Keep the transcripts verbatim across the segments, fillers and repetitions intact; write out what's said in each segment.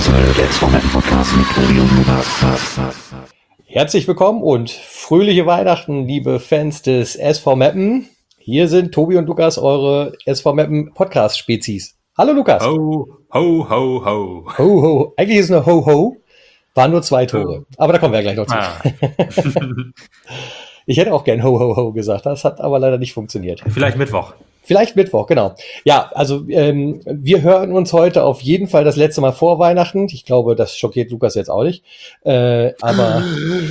der S V Meppen Podcast mit Tobi und Lukas. Herzlich willkommen und fröhliche Weihnachten, liebe Fans des S V Meppen. Hier sind Tobi und Lukas, eure S V Meppen Podcast-Spezies. Hallo Lukas. Ho, ho, ho, ho. Ho, ho. Eigentlich ist es eine Ho, ho. Waren nur zwei Tore. Aber da kommen wir ja gleich noch zu. Ah. Ich hätte auch gern Ho, ho, ho gesagt. Das hat aber leider nicht funktioniert. Vielleicht Mittwoch. Vielleicht Mittwoch, genau. Ja, also ähm, wir hören uns heute auf jeden Fall das letzte Mal vor Weihnachten. Ich glaube, das schockiert Lukas jetzt auch nicht. Äh, aber,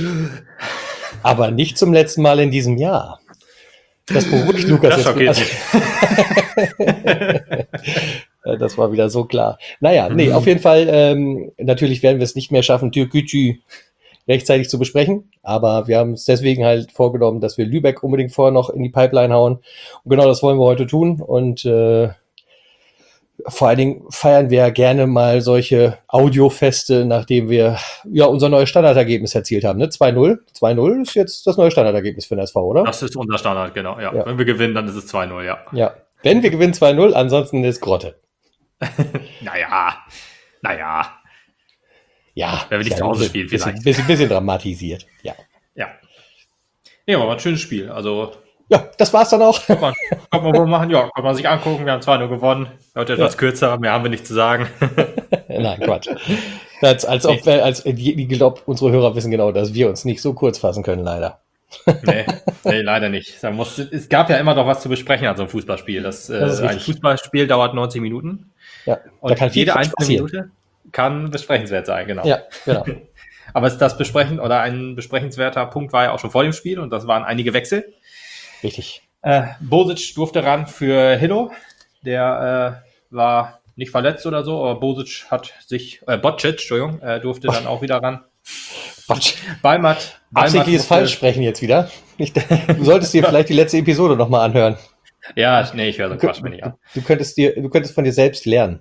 aber nicht zum letzten Mal in diesem Jahr. Das beruhigt Lukas Das schockiert jetzt. Also, das war wieder so klar. Naja, nee, auf jeden Fall, ähm, natürlich werden wir es nicht mehr schaffen, Türkgücü rechtzeitig zu besprechen, aber wir haben es deswegen halt vorgenommen, dass wir Lübeck unbedingt vorher noch in die Pipeline hauen. Und genau das wollen wir heute tun. Und äh, vor allen Dingen feiern wir gerne mal solche Audiofeste, nachdem wir ja unser neues Standardergebnis erzielt haben. Ne? zwei null. zwei null ist jetzt das neue Standardergebnis für den S V, oder? Das ist unser Standard, genau. Ja. Ja. Wenn wir gewinnen, dann ist es zwei null, ja. Ja. Wenn wir gewinnen zwei null, ansonsten ist Grotte. Naja, naja. Ja, Wenn wir nicht ja, zu Hause bisschen, spielen, bisschen, vielleicht. bisschen, bisschen dramatisiert. Ja. Ja. Ja, aber war ein schönes Spiel. Also, Ja, das war's dann auch. kann man, kann man wohl machen. Ja, kann man sich angucken. Wir haben zwei null gewonnen. Heute etwas Ja. kürzer, mehr haben wir nicht zu sagen. Nein, Quatsch. Als, als ob wir, als, ich glaube, unsere Hörer wissen genau, dass wir uns nicht so kurz fassen können, leider. Nee, nee, leider nicht. Da muss, es gab ja immer noch was zu besprechen an so einem Fußballspiel. Das, äh, Das ist ein richtig. Fußballspiel dauert neunzig Minuten. Ja, Und da kann viel jede einzelne passieren. Minute kann besprechenswert sein, genau. Ja, genau. Aber es ist das Besprechen oder ein besprechenswerter Punkt war ja auch schon vor dem Spiel und das waren einige Wechsel. Richtig. Äh, Bosic durfte ran für Hillo. Der äh, war nicht verletzt oder so, aber Bosic hat sich, äh, Bocic, Entschuldigung, äh, durfte dann auch wieder ran. Quatsch. Balmat. Absichtliches Falschsprechen jetzt wieder. Ich, du solltest dir vielleicht die letzte Episode nochmal anhören. Ja, nee, ich höre so einen Quatsch mir nicht an. Du könntest dir, du könntest von dir selbst lernen.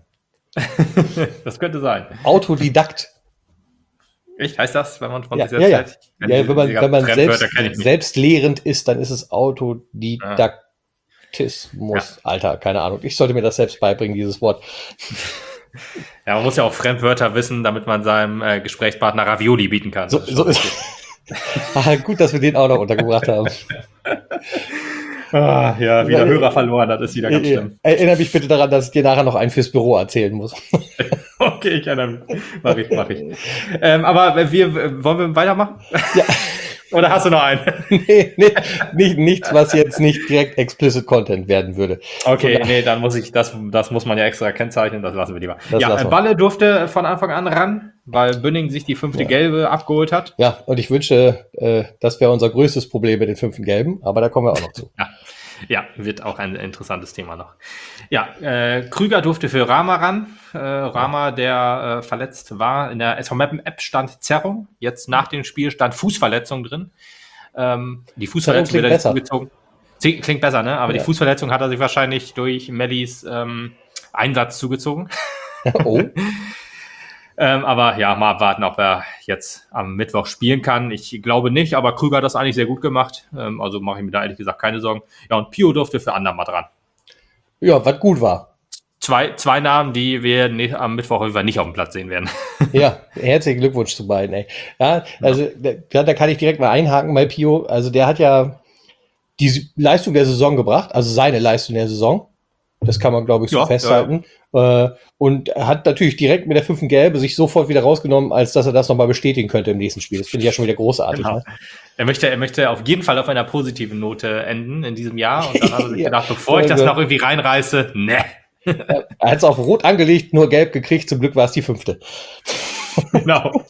Das könnte sein. Autodidakt. Echt, heißt das, wenn man von Ja, sich ja, selbst ja. hält? Ja, wenn man, Die wenn man Fremdwörter selbst, kenn ich nicht. selbstlehrend ist, dann ist es Autodidaktismus. Alter, keine Ahnung. Ich sollte mir das selbst beibringen, dieses Wort. Ja, man muss ja auch Fremdwörter wissen, damit man seinem äh, Gesprächspartner Ravioli bieten kann. So, Das ist so schon ist ah, gut, dass wir den auch noch untergebracht haben. Ah, ja, wieder Ja, Hörer verloren, das ist wieder ganz schlimm. Erinnere mich bitte daran, dass ich dir nachher noch einen fürs Büro erzählen muss. Okay, ich erinnere mich. Mach ich, mach ich. Ähm, aber wir, wollen wir weitermachen? Ja. Oder hast du noch einen? Nee, nee, nicht, nichts, was jetzt nicht direkt explicit Content werden würde. Okay, Von- nee, dann muss ich, das, das muss man ja extra kennzeichnen, das lassen wir lieber. Das ja, lassen wir. Balle durfte von Anfang an ran, weil Bünning sich die fünfte Ja. Gelbe abgeholt hat. Ja, und ich wünsche, äh, das wäre unser größtes Problem mit den fünften Gelben, aber da kommen wir auch noch zu. Ja, ja, wird auch ein interessantes Thema noch. Ja, äh, Krüger durfte für Rama ran. Äh, Rama, der äh, verletzt war. In der S V Meppen-App stand Zerrung. Jetzt nach dem Spiel stand Fußverletzung drin. Ähm, die Fußverletzung klingt wird er besser. zugezogen. Zie- Klingt besser, ne? Aber Ja. die Fußverletzung hat er sich wahrscheinlich durch Mellis ähm, Einsatz zugezogen. Oh, Ähm, aber ja, mal abwarten, ob er jetzt am Mittwoch spielen kann. Ich glaube nicht, aber Krüger hat das eigentlich sehr gut gemacht. Ähm, also mache ich mir da ehrlich gesagt keine Sorgen. Ja, und Pio durfte für Andermatt ran. ja, was gut war. Zwei, zwei Namen, die wir nicht, am Mittwoch auf jeden Fall nicht auf dem Platz sehen werden. Ja, herzlichen Glückwunsch zu beiden, ey. Ja, also da, da kann ich direkt mal einhaken bei Pio. Also der hat ja die Leistung der Saison gebracht, also seine Leistung der Saison. Das kann man, glaube ich, so Ja, festhalten. Äh, und er hat natürlich direkt mit der fünften Gelbe sich sofort wieder rausgenommen, als dass er das nochmal bestätigen könnte im nächsten Spiel. Das finde ich ja schon wieder großartig. Genau. Ne? Er möchte, er möchte auf jeden Fall auf einer positiven Note enden in diesem Jahr. Und dann hat er sich Ja. gedacht, bevor ich das noch irgendwie reinreiße, ne. Er hat es auf Rot angelegt, nur Gelb gekriegt. Zum Glück war es die fünfte. Genau.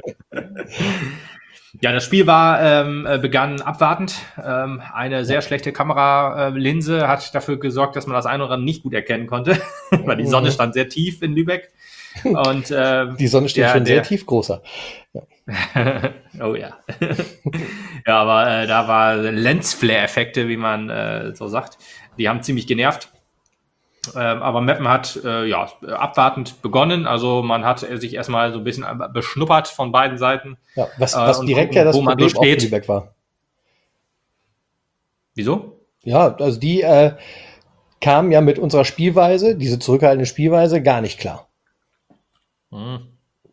Ja, das Spiel war ähm, äh, begann abwartend. Ähm, eine sehr schlechte Kameralinse hat dafür gesorgt, dass man das eine oder andere nicht gut erkennen konnte, weil die Sonne stand sehr tief in Lübeck. Und äh, Die Sonne steht der- schon sehr der- tief, großer. oh ja. Ja, aber äh, da war Lensflare-Effekte, wie man äh, so sagt. Die haben ziemlich genervt. Ähm, aber Meppen hat äh, ja, abwartend begonnen. Also man hat sich erstmal so ein bisschen beschnuppert von beiden Seiten. Ja, was, Äh, was und direkt gucken, ja das wo man Problem so auch für steht. Lübeck war. Wieso? Ja, also die äh, kamen ja mit unserer Spielweise, diese zurückhaltende Spielweise, gar nicht klar. Hm.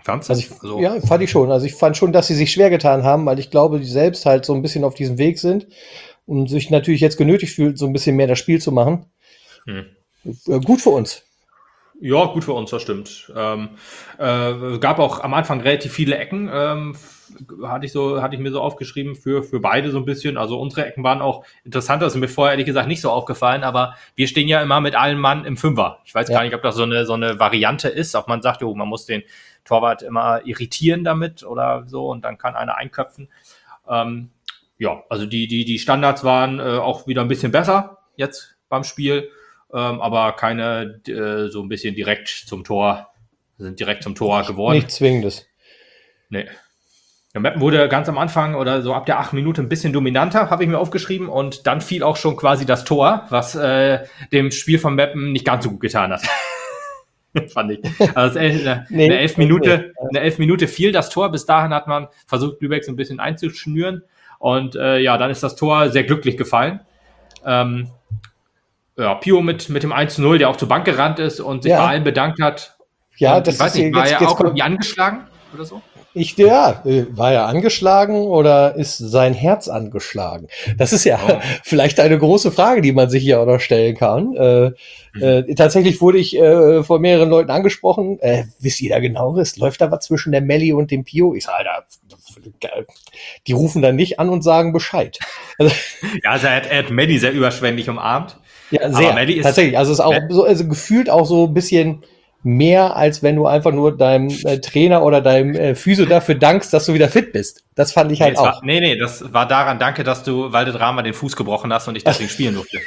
Fandst Also ich, also, ja, fand ich schon. Also ich fand schon, dass sie sich schwer getan haben, weil ich glaube, die selbst halt so ein bisschen auf diesem Weg sind und sich natürlich jetzt genötigt fühlt, so ein bisschen mehr das Spiel zu machen. hm. Äh, Gut für uns. Ja, gut für uns, das stimmt. Ähm, äh, gab auch am Anfang relativ viele Ecken, ähm, f- hatte ich so, hatte ich mir so aufgeschrieben für, für beide so ein bisschen. Also unsere Ecken waren auch interessanter, ist mir vorher ehrlich gesagt nicht so aufgefallen, aber wir stehen ja immer mit allen Mann im Fünfer. Ich weiß Ja. gar nicht, ob das so eine, so eine Variante ist, ob man sagt, jo, man muss den Torwart immer irritieren damit oder so und dann kann einer einköpfen. Ähm, ja, also die, die, die Standards waren äh, auch wieder ein bisschen besser jetzt beim Spiel. Ähm, aber keine äh, so ein bisschen direkt zum Tor, sind direkt zum Tor geworden. Nichts Zwingendes. Nee. Ja, Meppen wurde ganz am Anfang oder so ab der acht Minute ein bisschen dominanter, habe ich mir aufgeschrieben. Und dann fiel auch schon quasi das Tor, was äh, dem Spiel von Meppen nicht ganz so gut getan hat. Fand ich. Also es ist eine, Nee, eine elf Minute, nee. eine elf Minute fiel das Tor. Bis dahin hat man versucht, Lübeck so ein bisschen einzuschnüren. Und äh, ja, dann ist das Tor sehr glücklich gefallen. Ähm, ja, Pio mit, mit dem eins zu null, der auch zur Bank gerannt ist und sich Ja. bei allen bedankt hat. Ja, und das ich weiß ist nicht, war jetzt- er jetzt auch kommt- irgendwie angeschlagen oder so? Ich, ja, äh, war er angeschlagen oder ist sein Herz angeschlagen? Das ist ja Oh. vielleicht eine große Frage, die man sich hier auch noch stellen kann. Äh, Mhm. äh, tatsächlich wurde ich äh, von mehreren Leuten angesprochen. Äh, wisst ihr da genaueres? Läuft da was zwischen der Melli und dem Pio? Ich sage, Alter, die rufen dann nicht an und sagen Bescheid. Also, Ja, also er hat, er hat Maddie sehr überschwänglich umarmt. ja, sehr. Melli ist- Tatsächlich. Also es ist auch Mel- so, also gefühlt auch so ein bisschen mehr, als wenn du einfach nur deinem äh, Trainer oder deinem äh, Physio dafür dankst, dass du wieder fit bist. Das fand ich Nee, halt es auch. war, nee, nee, das war daran, danke, dass du Valdedrama den Fuß gebrochen hast und ich deswegen spielen durfte.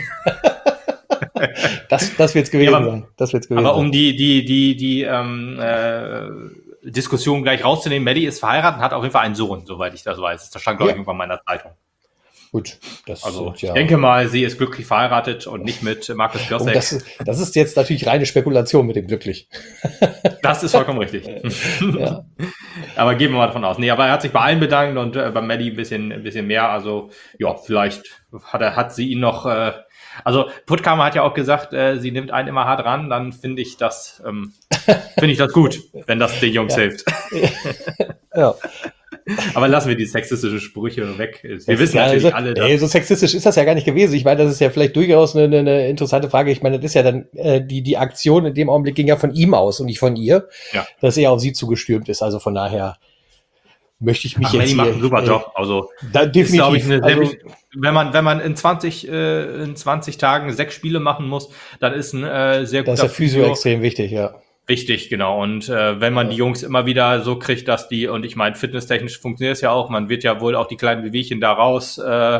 Das, das wird's gewesen Ja, aber- sein. Das wird's gewesen Aber um sein. die, die, die, die ähm, äh, Diskussion gleich rauszunehmen, Maddie ist verheiratet und hat auf jeden Fall einen Sohn, soweit ich das weiß. Das stand, glaube ich, Ja. irgendwann in meiner Zeitung. Gut, das Also sind ich ja. denke mal, sie ist glücklich verheiratet und nicht mit Markus Und Piosek. das, ist- das ist jetzt natürlich reine Spekulation mit dem glücklich. Das ist vollkommen richtig. Ja. Aber gehen wir mal davon aus. Nee, aber er hat sich bei allen bedankt und äh, bei Maddie ein bisschen, ein bisschen mehr. Also, ja, vielleicht hat er, hat sie ihn noch, äh, also Puttkamer hat ja auch gesagt, äh, sie nimmt einen immer hart ran, dann finde ich das, ähm, finde ich das gut, wenn das den Jungs Ja. hilft. Ja. Aber lassen wir die sexistischen Sprüche weg. Wir Das wissen ist ja, natürlich also, alle, dass, nee, so sexistisch ist das ja gar nicht gewesen. Ich meine, das ist ja vielleicht durchaus eine, eine interessante Frage. Ich meine, das ist ja dann, äh, die, die Aktion in dem Augenblick ging ja von ihm aus und nicht von ihr, Ja. dass er auf sie zugestürmt ist. Also von daher möchte ich mich ach, jetzt Maddie macht einen super äh, Job. Also, Da, ist, glaube ich, definitiv. eine sehr Also, wichtig- wenn man, wenn man in zwanzig, äh, in zwanzig Tagen sechs Spiele machen muss, dann ist ein äh, sehr da ist guter der Physio extrem wichtig, ja. Wichtig, genau. Und äh, wenn man die Jungs immer wieder so kriegt, dass die, und ich meine, fitnesstechnisch funktioniert es ja auch, man wird ja wohl auch die kleinen Bewegchen da raus äh,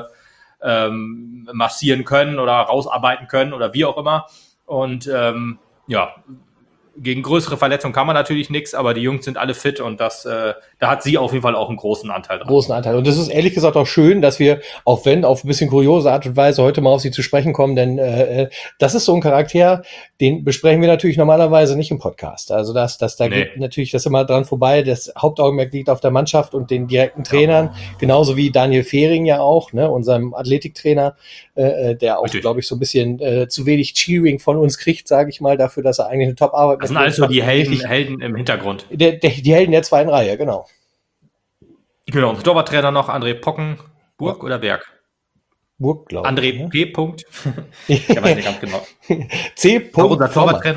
ähm, massieren können oder rausarbeiten können oder wie auch immer. Und ähm, ja, gegen größere Verletzungen kann man natürlich nichts, aber die Jungs sind alle fit und das, äh, da hat sie auf jeden Fall auch einen großen Anteil dran. Großen Anteil. Und das ist ehrlich gesagt auch schön, dass wir, auch wenn auf ein bisschen kuriose Art und Weise, heute mal auf sie zu sprechen kommen, denn äh, das ist so ein Charakter, den besprechen wir natürlich normalerweise nicht im Podcast. Also das, das da Nee. geht natürlich das immer dran vorbei. Das Hauptaugenmerk liegt auf der Mannschaft und den direkten Trainern, genauso wie Daniel Fehring ja auch, ne, unserem Athletiktrainer, äh, der auch, Richtig. glaube ich, so ein bisschen äh, zu wenig Cheering von uns kriegt, sage ich mal, dafür, dass er eigentlich eine Top-Arbeit Das sind mit uns alles so macht. die Helden, Richtig- Helden im Hintergrund. Der, der, die Helden der zweiten Reihe, genau. Genau, unser Torwarttrainer noch, André Pockenburg oder Berg? Burg, glaube ich. André ne? P. Punkt. Ich weiß nicht ganz genau. C. Auch unser Sommer. Torwarttrainer.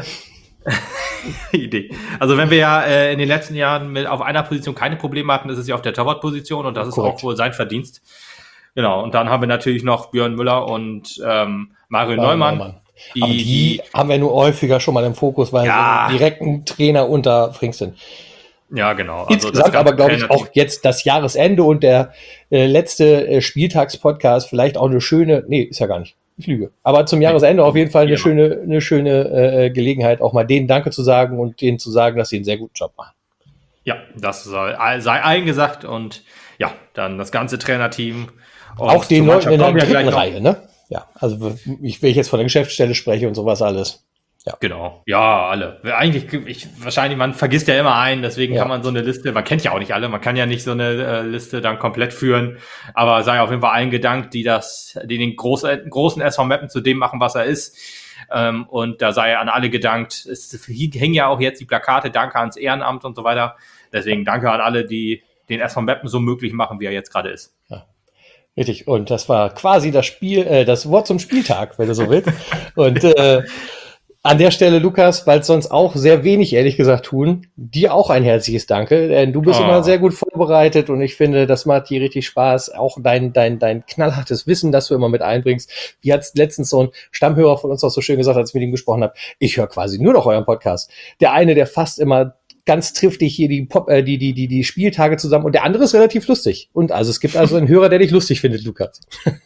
Idee. Also wenn wir ja äh, in den letzten Jahren mit auf einer Position keine Probleme hatten, ist es ja auf der Torwartposition und das ist Korrekt. auch wohl sein Verdienst. Genau, und dann haben wir natürlich noch Björn Müller und ähm, Mario Neumann. Die, Aber die, haben wir nur häufiger schon mal im Fokus, weil Ja. sie direkt ein Trainer unter Frings sind. ja, genau. Also Insgesamt das ganze aber, glaube ich, Trainerteam. auch jetzt das Jahresende und der äh, letzte äh, Spieltagspodcast vielleicht auch eine schöne, nee, ist ja gar nicht, ich lüge. Aber zum Jahresende auf jeden Fall eine Ja. schöne, eine schöne äh, Gelegenheit, auch mal denen Danke zu sagen und denen zu sagen, dass sie einen sehr guten Job machen. Ja, das soll, sei allen gesagt und ja, dann das ganze Trainerteam. Und auch den zur Leuten Mannschaft in der kommen wir dritten gleich noch. Reihe, ne? Ja, also ich, wenn ich jetzt von der Geschäftsstelle spreche und sowas alles. Genau, ja, alle. Eigentlich, ich, wahrscheinlich, man vergisst ja immer einen, deswegen Ja. kann man so eine Liste, man kennt ja auch nicht alle, man kann ja nicht so eine äh, Liste dann komplett führen, aber sei auf jeden Fall allen gedankt, die das, die den großen, großen S V Meppen zu dem machen, was er ist. Ähm, und da sei an alle gedankt. Es hängen ja auch jetzt die Plakate, danke ans Ehrenamt und so weiter. Deswegen danke an alle, die den S V Meppen so möglich machen, wie er jetzt gerade ist. Ja. Richtig, und das war quasi das Spiel, äh, das Wort zum Spieltag, wenn du so willst. Und äh, an der Stelle, Lukas, weil es sonst auch sehr wenig, ehrlich gesagt, tun, dir auch ein herzliches Danke, denn du bist Oh. immer sehr gut vorbereitet und ich finde, das macht dir richtig Spaß. Auch dein, dein, dein knallhartes Wissen, das du immer mit einbringst. Wie hat letztens so ein Stammhörer von uns auch so schön gesagt, als ich mit ihm gesprochen habe, ich höre quasi nur noch euren Podcast. Der eine, der fast immer ganz triftig hier die, Pop, äh, die, die, die, die Spieltage zusammen und der andere ist relativ lustig. Und also es gibt also einen Hörer, der dich lustig findet, Lukas.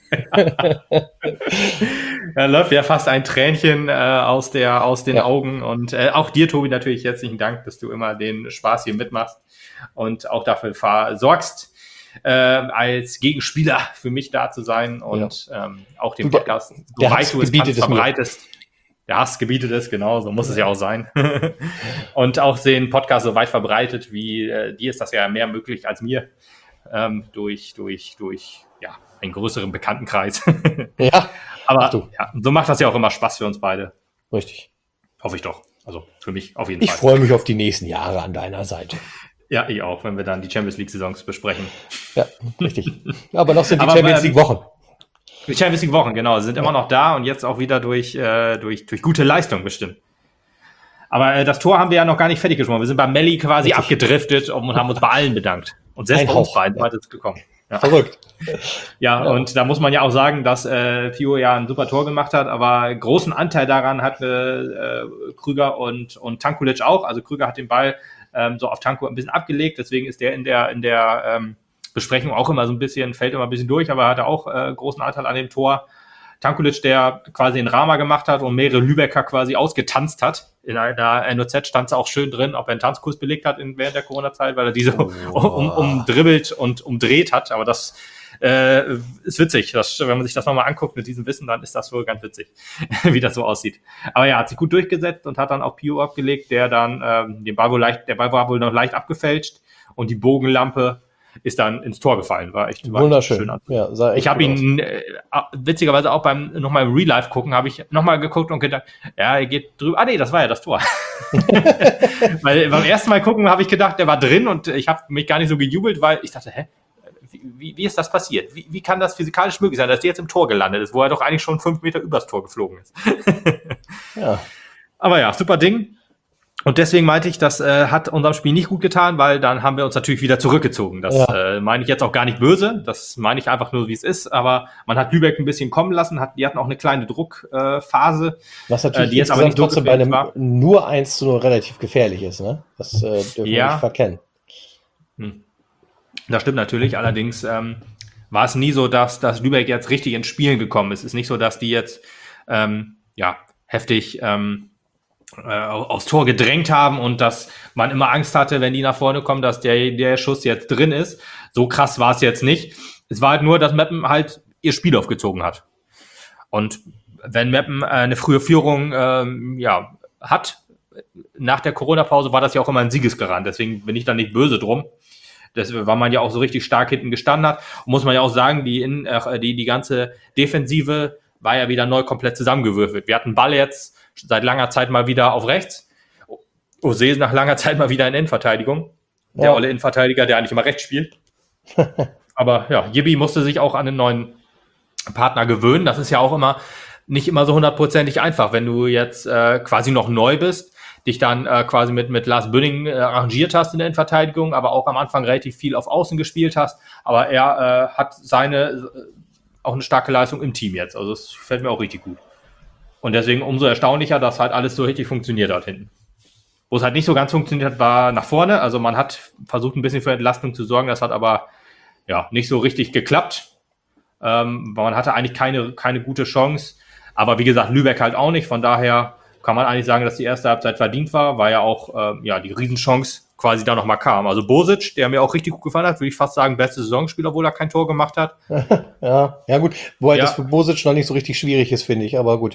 Da läuft ja fast ein Tränchen äh, aus, der, aus den Ja. Augen. Und äh, auch dir, Tobi, natürlich herzlichen Dank, dass du immer den Spaß hier mitmachst und auch dafür fahr- sorgst, äh, als Gegenspieler für mich da zu sein und ähm, auch den Du, der- Podcast, der soweit Hass du es gebietet kannst, es mir. verbreitest. Der Hass gebietet es, genau, so muss es ja auch sein. Und auch den Podcast so weit verbreitet, wie äh, dir ist das ja mehr möglich als mir, ähm, durch, durch, durch ja, einen größeren Bekanntenkreis. Ja, Aber Ach du. ja, so macht das ja auch immer Spaß für uns beide. richtig. Hoffe ich doch. Also für mich auf jeden Ich Fall. freue mich auf die nächsten Jahre an deiner Seite. Ja, ich auch, wenn wir dann die Champions League-Saisons besprechen. Ja, richtig. Aber noch sind die Aber, Champions ähm, League Wochen. Die Champions League-Wochen, genau, sind immer noch da und jetzt auch wieder durch, äh, durch, durch gute Leistung bestimmt. Aber äh, das Tor haben wir ja noch gar nicht fertig gesprochen. Wir sind bei Melli quasi Richtig. abgedriftet und haben uns bei allen bedankt. Und selbst Ein bei uns Hauch, beiden ja. weit es gekommen. Ja. Verrückt. Ja, Ja. und da muss man ja auch sagen, dass äh, Pio ja ein super Tor gemacht hat, aber großen Anteil daran hat äh, Krüger und, und Tankulic auch. Also Krüger hat den Ball ähm, so auf Tanko ein bisschen abgelegt, deswegen ist der in der, in der ähm, Besprechung auch immer so ein bisschen, fällt immer ein bisschen durch, aber hatte auch äh, großen Anteil an dem Tor. Tankulic, der quasi einen Rama gemacht hat und mehrere Lübecker quasi ausgetanzt hat. In einer N O Z stand es auch schön drin, ob er einen Tanzkurs belegt hat in, während der Corona-Zeit, weil er diese Oh. um, umdribbelt und umdreht hat. Aber das äh, ist witzig. Das, wenn man sich das nochmal anguckt mit diesem Wissen, dann ist das wohl ganz witzig, wie das so aussieht. Aber ja, hat sich gut durchgesetzt und hat dann auch Pio abgelegt, der dann ähm, den Ball wohl leicht, der Ball war wohl noch leicht abgefälscht und die Bogenlampe ist dann ins Tor gefallen. War echt, war echt schön Wunderschön. an. Ja, sah echt Ich habe gut aus. ihn äh, witzigerweise auch beim nochmal im Real Life gucken, habe ich nochmal geguckt und gedacht, ja, er geht drüber. Ah nee, das war ja das Tor. Weil beim ersten Mal gucken habe ich gedacht, der war drin und ich habe mich gar nicht so gejubelt, weil ich dachte, hä, wie, wie, wie ist das passiert? Wie, wie kann das physikalisch möglich sein, dass der jetzt im Tor gelandet ist, wo er doch eigentlich schon fünf Meter übers Tor geflogen ist? Ja. Aber ja, super Ding. Und deswegen meinte ich, das äh, hat unserem Spiel nicht gut getan, weil dann haben wir uns natürlich wieder zurückgezogen. Das Ja. äh, meine ich jetzt auch gar nicht böse. Das meine ich einfach nur, wie es ist. Aber man hat Lübeck ein bisschen kommen lassen. Hat, die hatten auch eine kleine Druckphase. Äh, Phase. Was natürlich Äh, die jetzt aber insgesamt nicht trotzdem bei einem durchgefällt nur eins zu null relativ gefährlich ist. Ne? Das äh, dürfen wir Ja. nicht verkennen. Hm. Das stimmt natürlich. Allerdings ähm, war es nie so, dass, dass Lübeck jetzt richtig ins Spielen gekommen ist. Es ist nicht so, dass die jetzt ähm, ja, heftig ähm, äh, aufs Tor gedrängt haben und dass man immer Angst hatte, wenn die nach vorne kommen, dass der, der Schuss jetzt drin ist. So krass war es jetzt nicht. Es war halt nur, dass Meppen halt ihr Spiel aufgezogen hat. Und wenn Meppen äh, eine frühe Führung ähm, ja, hat, nach der Corona-Pause war das ja auch immer ein Siegesgarant. Deswegen bin ich da nicht böse drum. Das, weil man ja auch so richtig stark hinten gestanden hat. Und muss man ja auch sagen, die, in, äh, die, die ganze Defensive war ja wieder neu komplett zusammengewürfelt. Wir hatten Ball jetzt seit langer Zeit mal wieder auf rechts. Ose ist nach langer Zeit mal wieder in Innenverteidigung. Der Ja. olle Innenverteidiger, der eigentlich immer rechts spielt. Aber ja, Jibi musste sich auch an den neuen Partner gewöhnen. Das ist ja auch immer nicht immer so hundertprozentig einfach, wenn du jetzt äh, quasi noch neu bist, dich dann äh, quasi mit, mit Lars Bünning äh, arrangiert hast in der Innenverteidigung, aber auch am Anfang relativ viel auf Außen gespielt hast. Aber er äh, hat seine äh, auch eine starke Leistung im Team jetzt. Also das fällt mir auch richtig gut. Und deswegen umso erstaunlicher, dass halt alles so richtig funktioniert hat hinten. Wo es halt nicht so ganz funktioniert hat, war nach vorne. Also man hat versucht, ein bisschen für Entlastung zu sorgen. Das hat aber ja nicht so richtig geklappt. Ähm, man hatte eigentlich keine, keine gute Chance. Aber wie gesagt, Lübeck halt auch nicht. Von daher kann man eigentlich sagen, dass die erste Halbzeit verdient war, weil ja auch ähm, ja, die Riesenchance quasi da nochmal kam. Also Bosic, der mir auch richtig gut gefallen hat, würde ich fast sagen, beste Saisonspieler, obwohl er kein Tor gemacht hat. Ja, ja gut. Wobei Ja. das für Bosic noch nicht so richtig schwierig ist, finde ich. Aber gut.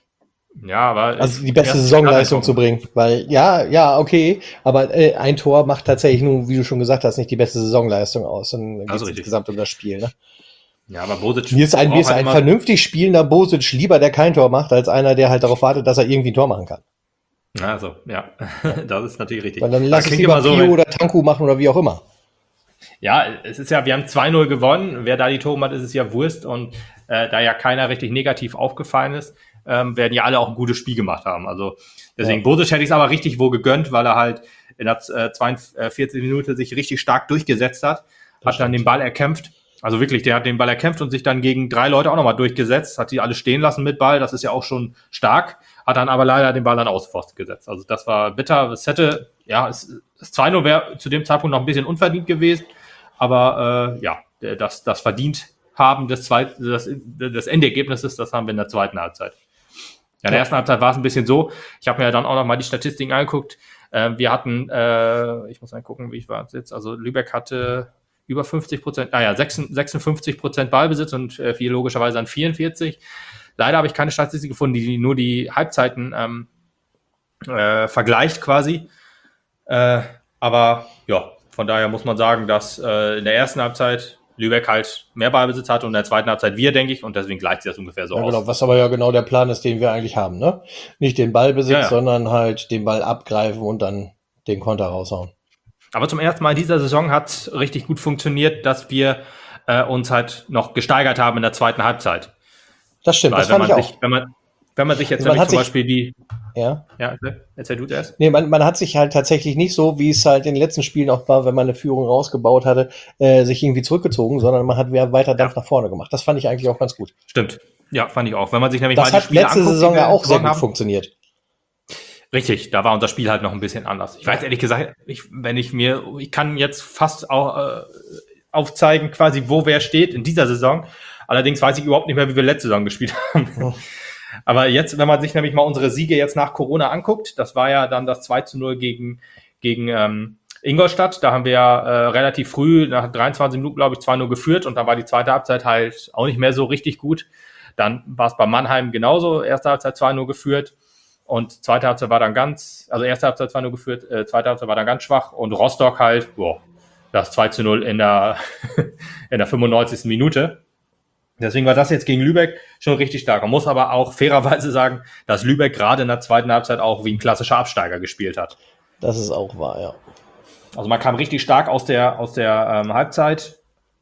Ja, aber Also die beste erst- Saisonleistung zu bringen. Weil, ja, ja, okay. Aber äh, ein Tor macht tatsächlich nur, wie du schon gesagt hast, nicht die beste Saisonleistung aus. Dann geht es richtig. insgesamt um das Spiel. Ne? Ja, aber Bosic Mir ist ein, mir braucht ist halt ein immer- vernünftig spielender Bosic lieber, der kein Tor macht, als einer, der halt darauf wartet, dass er irgendwie ein Tor machen kann. Also, ja, das ist natürlich richtig. Weil dann Aber lass ich klingt lieber immer so, Pio wenn- oder Tanku machen oder wie auch immer. Ja, es ist ja, wir haben zwei null gewonnen. Wer da die Tore macht, ist es ja Wurst. Und äh, da ja keiner richtig negativ aufgefallen ist, ähm, werden ja alle auch ein gutes Spiel gemacht haben. Also deswegen, Ja. Bosic hätte ich es aber richtig wohl gegönnt, weil er halt in der äh, zweiundvierzigsten Minute sich richtig stark durchgesetzt hat, Das hat dann stimmt. den Ball erkämpft. Also wirklich, der hat den Ball erkämpft und sich dann gegen drei Leute auch nochmal durchgesetzt, hat die alle stehen lassen mit Ball. Das ist ja auch schon stark, hat dann aber leider den Ball dann auspfosten gesetzt. Also das war bitter. Es hätte, ja, es, das zwei null wäre zu dem Zeitpunkt noch ein bisschen unverdient gewesen. Aber äh, ja, das, das verdient haben des, Zweit, des, des Endergebnisses, das haben wir in der zweiten Halbzeit. Ja, in der Ja. ersten Halbzeit war es ein bisschen so. Ich habe mir ja dann auch noch mal die Statistiken angeguckt. Äh, wir hatten, äh, ich muss mal gucken, wie ich war jetzt. Also Lübeck hatte über fünfzig Prozent, ah ja, sechsundfünfzig Prozent Ballbesitz und äh, viel logischerweise an vierundvierzig. Leider habe ich keine Statistik gefunden, die nur die Halbzeiten ähm, äh, vergleicht quasi. Äh, aber ja, von daher muss man sagen, dass äh, in der ersten Halbzeit Lübeck halt mehr Ballbesitz hatte und in der zweiten Halbzeit wir, denke ich, und deswegen gleicht sich das ungefähr so Ja, aus. genau, was aber ja genau der Plan ist, den wir eigentlich haben, ne? Nicht den Ballbesitz, Ja, ja. sondern halt den Ball abgreifen und dann den Konter raushauen. Aber zum ersten Mal in dieser Saison hat es richtig gut funktioniert, dass wir äh, uns halt noch gesteigert haben in der zweiten Halbzeit. Das stimmt, Weil das wenn fand man, ich auch. sich, wenn, man, wenn man sich jetzt Also man nämlich hat zum sich- Beispiel die... Ja. Ja, erzähl du das. Nee, man, man hat sich halt tatsächlich nicht so, wie es halt in den letzten Spielen auch war, wenn man eine Führung rausgebaut hatte, äh, sich irgendwie zurückgezogen, sondern man hat wieder weiter Dampf nach vorne gemacht. Das fand ich eigentlich auch ganz gut. Stimmt. Ja, fand ich auch. Wenn man sich nämlich Das mal die hat Spiele letzte anguckt, Saison die wir ja auch sehr gewonnen gut haben. funktioniert. Richtig, da war unser Spiel halt noch ein bisschen anders. Ich weiß ehrlich gesagt, ich, wenn ich mir, ich kann jetzt fast auch äh, aufzeigen, quasi, wo wer steht in dieser Saison. Allerdings weiß ich überhaupt nicht mehr, wie wir letzte Saison gespielt haben. Oh. Aber jetzt, wenn man sich nämlich mal unsere Siege jetzt nach Corona anguckt, das war ja dann das zwei zu null gegen, gegen ähm, Ingolstadt. Da haben wir ja äh, relativ früh, nach dreiundzwanzig Minuten, glaube ich, zwei null geführt und dann war die zweite Halbzeit halt auch nicht mehr so richtig gut. Dann war es bei Mannheim genauso, erste Halbzeit zwei null geführt. Und zweite Halbzeit war dann ganz, also erste Halbzeit zwei null geführt, äh, zweite Halbzeit war dann ganz schwach und Rostock halt, boah, das zwei zu null in der, in der fünfundneunzigsten Minute. Deswegen war das jetzt gegen Lübeck schon richtig stark. Man muss aber auch fairerweise sagen, dass Lübeck gerade in der zweiten Halbzeit auch wie ein klassischer Absteiger gespielt hat. Das ist auch wahr, ja. Also man kam richtig stark aus der, aus der ähm, Halbzeit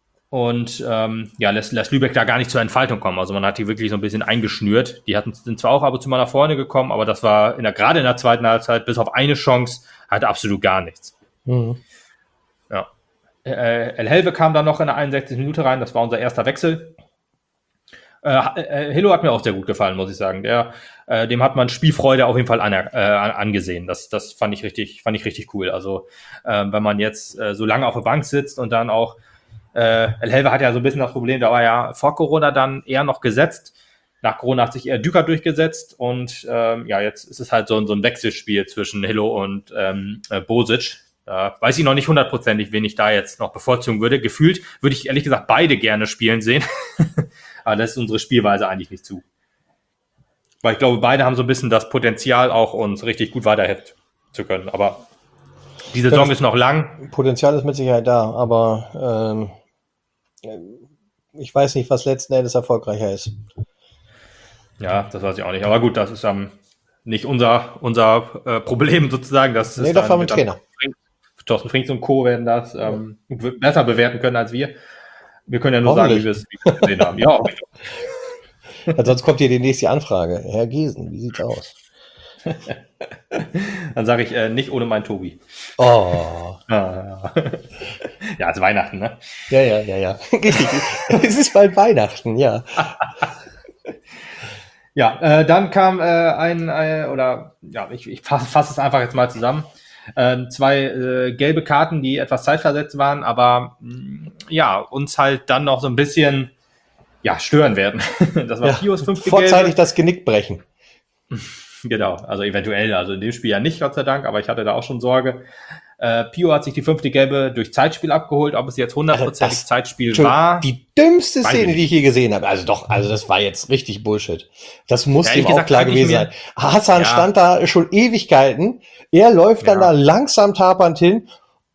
und ähm, ja, lässt, lässt Lübeck da gar nicht zur Entfaltung kommen. Also man hat die wirklich so ein bisschen eingeschnürt. Die hatten, sind zwar auch ab und zu mal nach vorne gekommen, aber das war in der, gerade in der zweiten Halbzeit bis auf eine Chance halt absolut gar nichts. Mhm. Ja. Äh, El Helve kam dann noch in der einundsechzigsten Minute rein. Das war unser erster Wechsel. Äh, äh, Hillo hat mir auch sehr gut gefallen, muss ich sagen. Der, äh, dem hat man Spielfreude auf jeden Fall an, äh, angesehen. Das, das fand ich richtig, fand ich richtig cool. Also äh, wenn man jetzt äh, so lange auf der Bank sitzt und dann auch äh, El Helve hat ja so ein bisschen das Problem, da war ja vor Corona dann eher noch gesetzt. Nach Corona hat sich eher Düker durchgesetzt und ähm, ja, jetzt ist es halt so, so ein Wechselspiel zwischen Hillo und ähm, äh, Bosic. Da weiß ich noch nicht hundertprozentig, wen ich da jetzt noch bevorzugen würde. Gefühlt würde ich ehrlich gesagt beide gerne spielen sehen. Aber das ist unsere Spielweise eigentlich nicht zu. Weil ich glaube, beide haben so ein bisschen das Potenzial, auch uns richtig gut weiterhelfen zu können. Aber die Saison Das- ist noch lang. Potenzial ist mit Sicherheit da, aber ähm, ich weiß nicht, was letzten Endes erfolgreicher ist. Ja, das weiß ich auch nicht. Aber gut, das ist ähm, nicht unser, unser äh, Problem sozusagen. Das Nee, ist dafür haben wir dann- einen Trainer. Thorsten Frings und Co. werden das ähm, w- besser bewerten können als wir. Wir können ja nur sagen, wie wir es wie wir es gesehen haben. Ja, auch Weil sonst kommt hier demnächst die Anfrage. Herr Giesen, wie sieht's aus? dann sage ich äh, nicht ohne meinen Tobi. Oh, Ah, ja, ja, ist Weihnachten, ne? ja, ja, ja, ja. Richtig. Es ist bald Weihnachten, ja. Ja, äh, dann kam äh, ein, äh, oder ja, ich, ich fasse fass es einfach jetzt mal zusammen. Ähm, zwei äh, gelbe Karten, die etwas zeitversetzt waren, aber mh, ja, uns halt dann noch so ein bisschen ja, stören werden. Das war ja. Pios fünfte Vorzeitig Gelbe. das Genick brechen. Genau, also eventuell, also in dem Spiel ja nicht, Gott sei Dank, aber ich hatte da auch schon Sorge. Äh, Pio hat sich die fünfte Gelbe durch Zeitspiel abgeholt, ob es jetzt hundertprozentig Das- Zeitspiel Entschuldigung, war. Die dümmste Weiß ich Szene, nicht. die ich je gesehen habe. Also doch, also das war jetzt richtig Bullshit. Das muss Ja, ihm ehrlich auch gesagt, klar kann ich gewesen mir- sein. Hassan Ja. stand da schon Ewigkeiten. Er läuft dann Ja. da langsam tapernd hin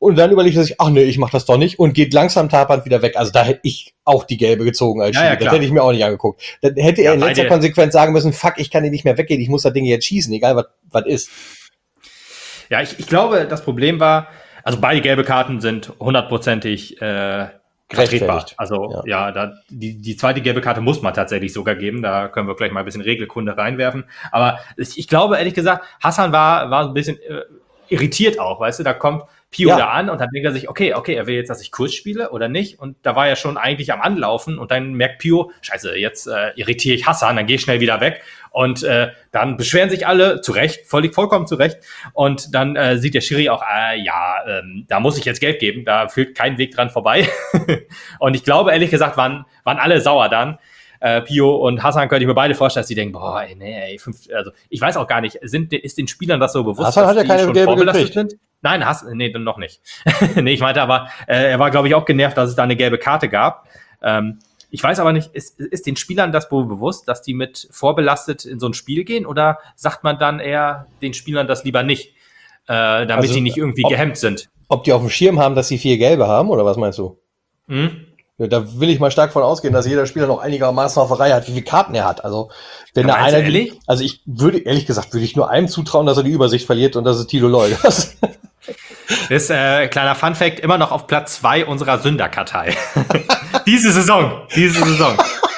Und dann überlegt er sich, ach nee, ich mach das doch nicht und geht langsam tapernd wieder weg. Also da hätte ich auch die gelbe gezogen als Ja, Schiri. ja, Das klar. hätte ich mir auch nicht angeguckt. Dann hätte er Ja, in letzter beide- Konsequenz sagen müssen, fuck, ich kann hier nicht mehr weggehen, ich muss das Ding jetzt schießen, egal was was ist. Ja, ich, ich glaube, das Problem war, also beide gelbe Karten sind hundertprozentig äh, vertretbar. Gerechtfertigt. Also ja, da, die, die zweite gelbe Karte muss man tatsächlich sogar geben. Da können wir gleich mal ein bisschen Regelkunde reinwerfen. Aber ich, ich glaube, ehrlich gesagt, Hassan war, war ein bisschen äh, irritiert auch, weißt du, da kommt Pio Ja. da an und dann denkt er sich, okay, okay, er will jetzt, dass ich Kurs spiele oder nicht. Und da war er schon eigentlich am Anlaufen und dann merkt Pio, scheiße, jetzt äh, irritiere ich Hassan, dann gehe ich schnell wieder weg. Und äh, dann beschweren sich alle, zu Recht, völlig vollkommen zu Recht. Und dann äh, sieht der Schiri auch, äh, ja, ähm, da muss ich jetzt Gelb geben, da führt kein Weg dran vorbei. Und ich glaube, ehrlich gesagt, waren, waren alle sauer dann. Äh, Pio und Hassan könnte ich mir beide vorstellen, dass die denken, boah, ey, nee, ey, fünf, also ich weiß auch gar nicht, sind, ist den Spielern das so bewusst, Hassan hat ja die keine schon gelbe vorbelastet gekriegt. sind? Nein, Hassan, nee, dann noch nicht. Nee, ich meinte aber, äh, er war, glaube ich, auch genervt, dass es da eine gelbe Karte gab. Ähm, ich weiß aber nicht, ist, ist den Spielern das wohl bewusst, dass die mit vorbelastet in so ein Spiel gehen oder sagt man dann eher den Spielern das lieber nicht, äh, damit Also, die nicht irgendwie ob- gehemmt sind? Ob die auf dem Schirm haben, dass sie vier gelbe haben, oder was meinst du? Hm? Ja, da will ich mal stark von ausgehen, dass jeder Spieler noch einigermaßen auf der Reihe hat, wie viele Karten er hat. Also, wenn Ja, da meinst du einer, ehrlich? also ich würde, ehrlich gesagt, würde ich nur einem zutrauen, dass er die Übersicht verliert und das ist Tilo Leugers. Das ist äh, kleiner Funfact, immer noch auf Platz zwei unserer Sünderkartei. Diese Saison, diese Saison.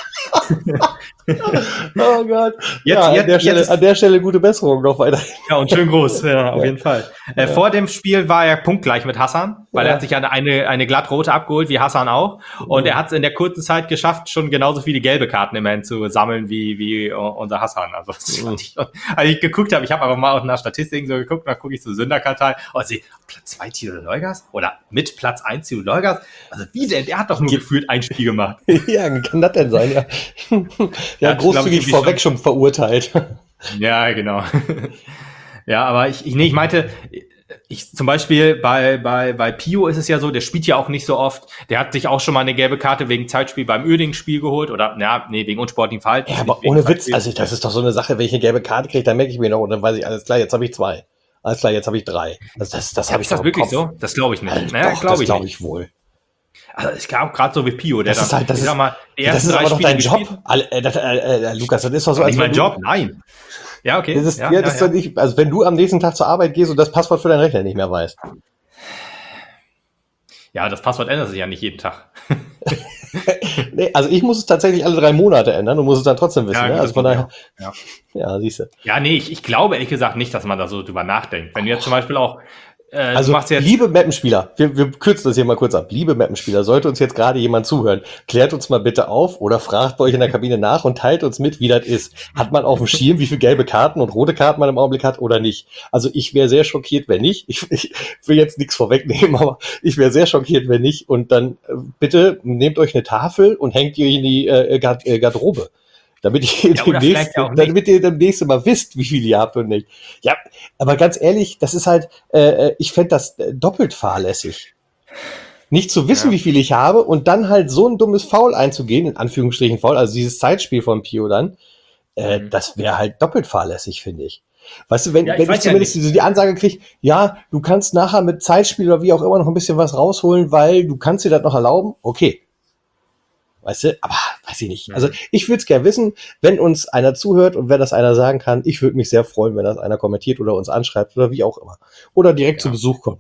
Oh Gott. Jetzt- ja, jetzt- an, der Stelle, jetzt- an der Stelle gute Besserung noch weiter. Ja, und schön groß, ja, auf jeden Fall. Äh, vor dem Spiel war er punktgleich mit Hassan, weil Ja. er hat sich eine, eine, eine glattrote abgeholt, wie Hassan auch. Und er hat es in der kurzen Zeit geschafft, schon genauso viele gelbe Karten immerhin zu sammeln, wie, wie uh, unser Hassan. Also, das fand ich, schon- als ich geguckt habe, ich habe aber mal nach Statistiken so geguckt, dann gucke ich zur Sünderkartei und sehe, Platz zwei Tilo Leugers oder mit Platz eins Tilo Leugers. Also, wie denn? Der hat doch nur gefühlt ein Spiel gemacht. Ja, kann das denn sein, ja. Ja, Ja, glaub großzügig ich, vorweg schon verurteilt. Ja, genau. Ja, aber ich, ich, nee, ich meinte, ich zum Beispiel bei, bei, bei Pio ist es ja so, der spielt ja auch nicht so oft. Der hat sich auch schon mal eine gelbe Karte wegen Zeitspiel beim Uerdingen-Spiel geholt oder, ja, nee, wegen unsportlichem Verhalten. Ja, aber Nicht wegen ohne Witz, Zeitspiel. also das ist doch so eine Sache, wenn ich eine gelbe Karte kriege, dann merke ich mir noch und dann weiß ich, alles klar, jetzt habe ich zwei. Alles klar, jetzt habe ich drei. Also das, das habe ich Ist das doch im wirklich Kopf. so? Das glaube ich nicht. Also, naja, doch, glaube das ich glaube nicht. ich wohl. Also ich glaube gerade so wie Pio, der Das ist halt, das ich ist, sag mal, die das ersten ist drei aber doch Spiele dein Job. gespielt. Alle, äh, das, äh, äh, Lukas, das ist doch so, Nicht als mein wenn du, Job? Nein. Ja, okay. Das ist, ja, ja, ja, das ist ja. doch nicht, also wenn du am nächsten Tag zur Arbeit gehst und das Passwort für deinen Rechner nicht mehr weißt. Ja, das Passwort ändert sich ja nicht jeden Tag. Nee, also ich muss es tatsächlich alle drei Monate ändern und muss es dann trotzdem wissen. Ja, ne? gut, Also von das daher, geht ja. ja, siehst du. Ja, nee, ich, ich glaube ehrlich gesagt nicht, dass man da so drüber nachdenkt. Wenn du jetzt zum Beispiel auch, äh, Also, du machst jetzt, liebe Mappenspieler, wir, wir kürzen das hier mal kurz ab. Liebe Mappenspieler, sollte uns jetzt gerade jemand zuhören, klärt uns mal bitte auf oder fragt bei euch in der Kabine nach und teilt uns mit, wie das ist. Hat man auf dem Schirm, wie viele gelbe Karten und rote Karten man im Augenblick hat oder nicht? Also ich wäre sehr schockiert, wenn nicht. Ich, ich will jetzt nichts vorwegnehmen, aber ich wäre sehr schockiert, wenn nicht. Und dann äh, bitte nehmt euch eine Tafel und hängt die in die äh, Gard äh, Garderobe. Damit ihr, Ja, oder demnächst, vielleicht ja auch nicht. damit ihr demnächst mal wisst, wie viel ihr habt und nicht. Ja, aber ganz ehrlich, das ist halt, äh, ich fände das äh, doppelt fahrlässig. Nicht zu wissen, Ja. wie viel ich habe und dann halt so ein dummes Foul einzugehen, in Anführungsstrichen Foul, also dieses Zeitspiel von Pio dann, äh, Mhm. das wäre halt doppelt fahrlässig, finde ich. Weißt du, wenn, Ja, ich wenn ich weiß ja zumindest nicht. diese, die Ansage kriege, ja, du kannst nachher mit Zeitspiel oder wie auch immer noch ein bisschen was rausholen, weil du kannst dir das noch erlauben, okay. Weißt du, aber weiß ich nicht. Mhm. Also ich würde es gerne wissen, wenn uns einer zuhört und wenn das einer sagen kann, ich würde mich sehr freuen, wenn das einer kommentiert oder uns anschreibt oder wie auch immer. Oder direkt Ja. zu Besuch kommt.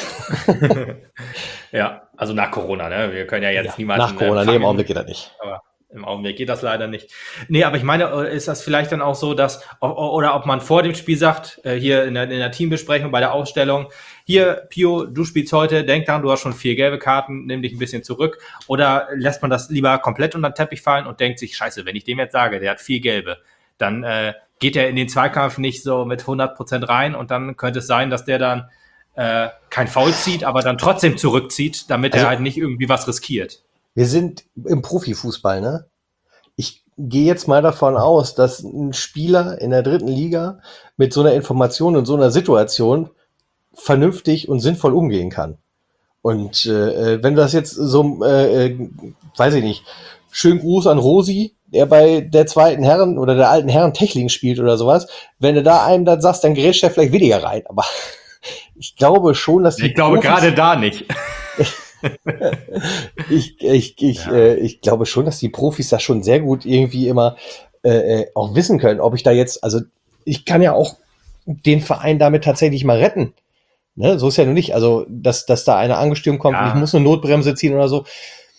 ja, also nach Corona, ne? Wir können ja jetzt Ja, niemanden nach Corona, nee, empfangen. im Augenblick geht das nicht. Aber im Augenblick geht das leider nicht. Nee, aber ich meine, ist das vielleicht dann auch so, dass, o- o- oder ob man vor dem Spiel sagt, äh, hier in der, in der Teambesprechung bei der Ausstellung, hier, Pio, du spielst heute, denk dran, du hast schon vier gelbe Karten, nimm dich ein bisschen zurück. Oder lässt man das lieber komplett unter den Teppich fallen und denkt sich, scheiße, wenn ich dem jetzt sage, der hat vier gelbe, dann äh, geht er in den Zweikampf nicht so mit hundert Prozent rein und dann könnte es sein, dass der dann äh, kein Foul zieht, aber dann trotzdem zurückzieht, damit Also- er halt nicht irgendwie was riskiert. Wir sind im Profifußball, ne? Ich gehe jetzt mal davon aus, dass ein Spieler in der dritten Liga mit so einer Information und so einer Situation vernünftig und sinnvoll umgehen kann. Und äh, wenn du das jetzt so, äh, äh, weiß ich nicht, schönen Gruß an Rosi, der bei der zweiten Herren oder der alten Herren Techling spielt oder sowas, wenn du da einem das sagst, dann gerätscht er vielleicht weniger rein. Aber Ich glaube schon, dass die Ich glaube Profis- gerade da nicht. ich, ich, ich, Ja. äh, ich glaube schon, dass die Profis das schon sehr gut irgendwie immer äh, äh, auch wissen können, ob ich da jetzt, also ich kann ja auch den Verein damit tatsächlich mal retten. Ne? So ist ja nur nicht, also dass, dass da einer angestürmt kommt Ja. und ich muss eine Notbremse ziehen oder so,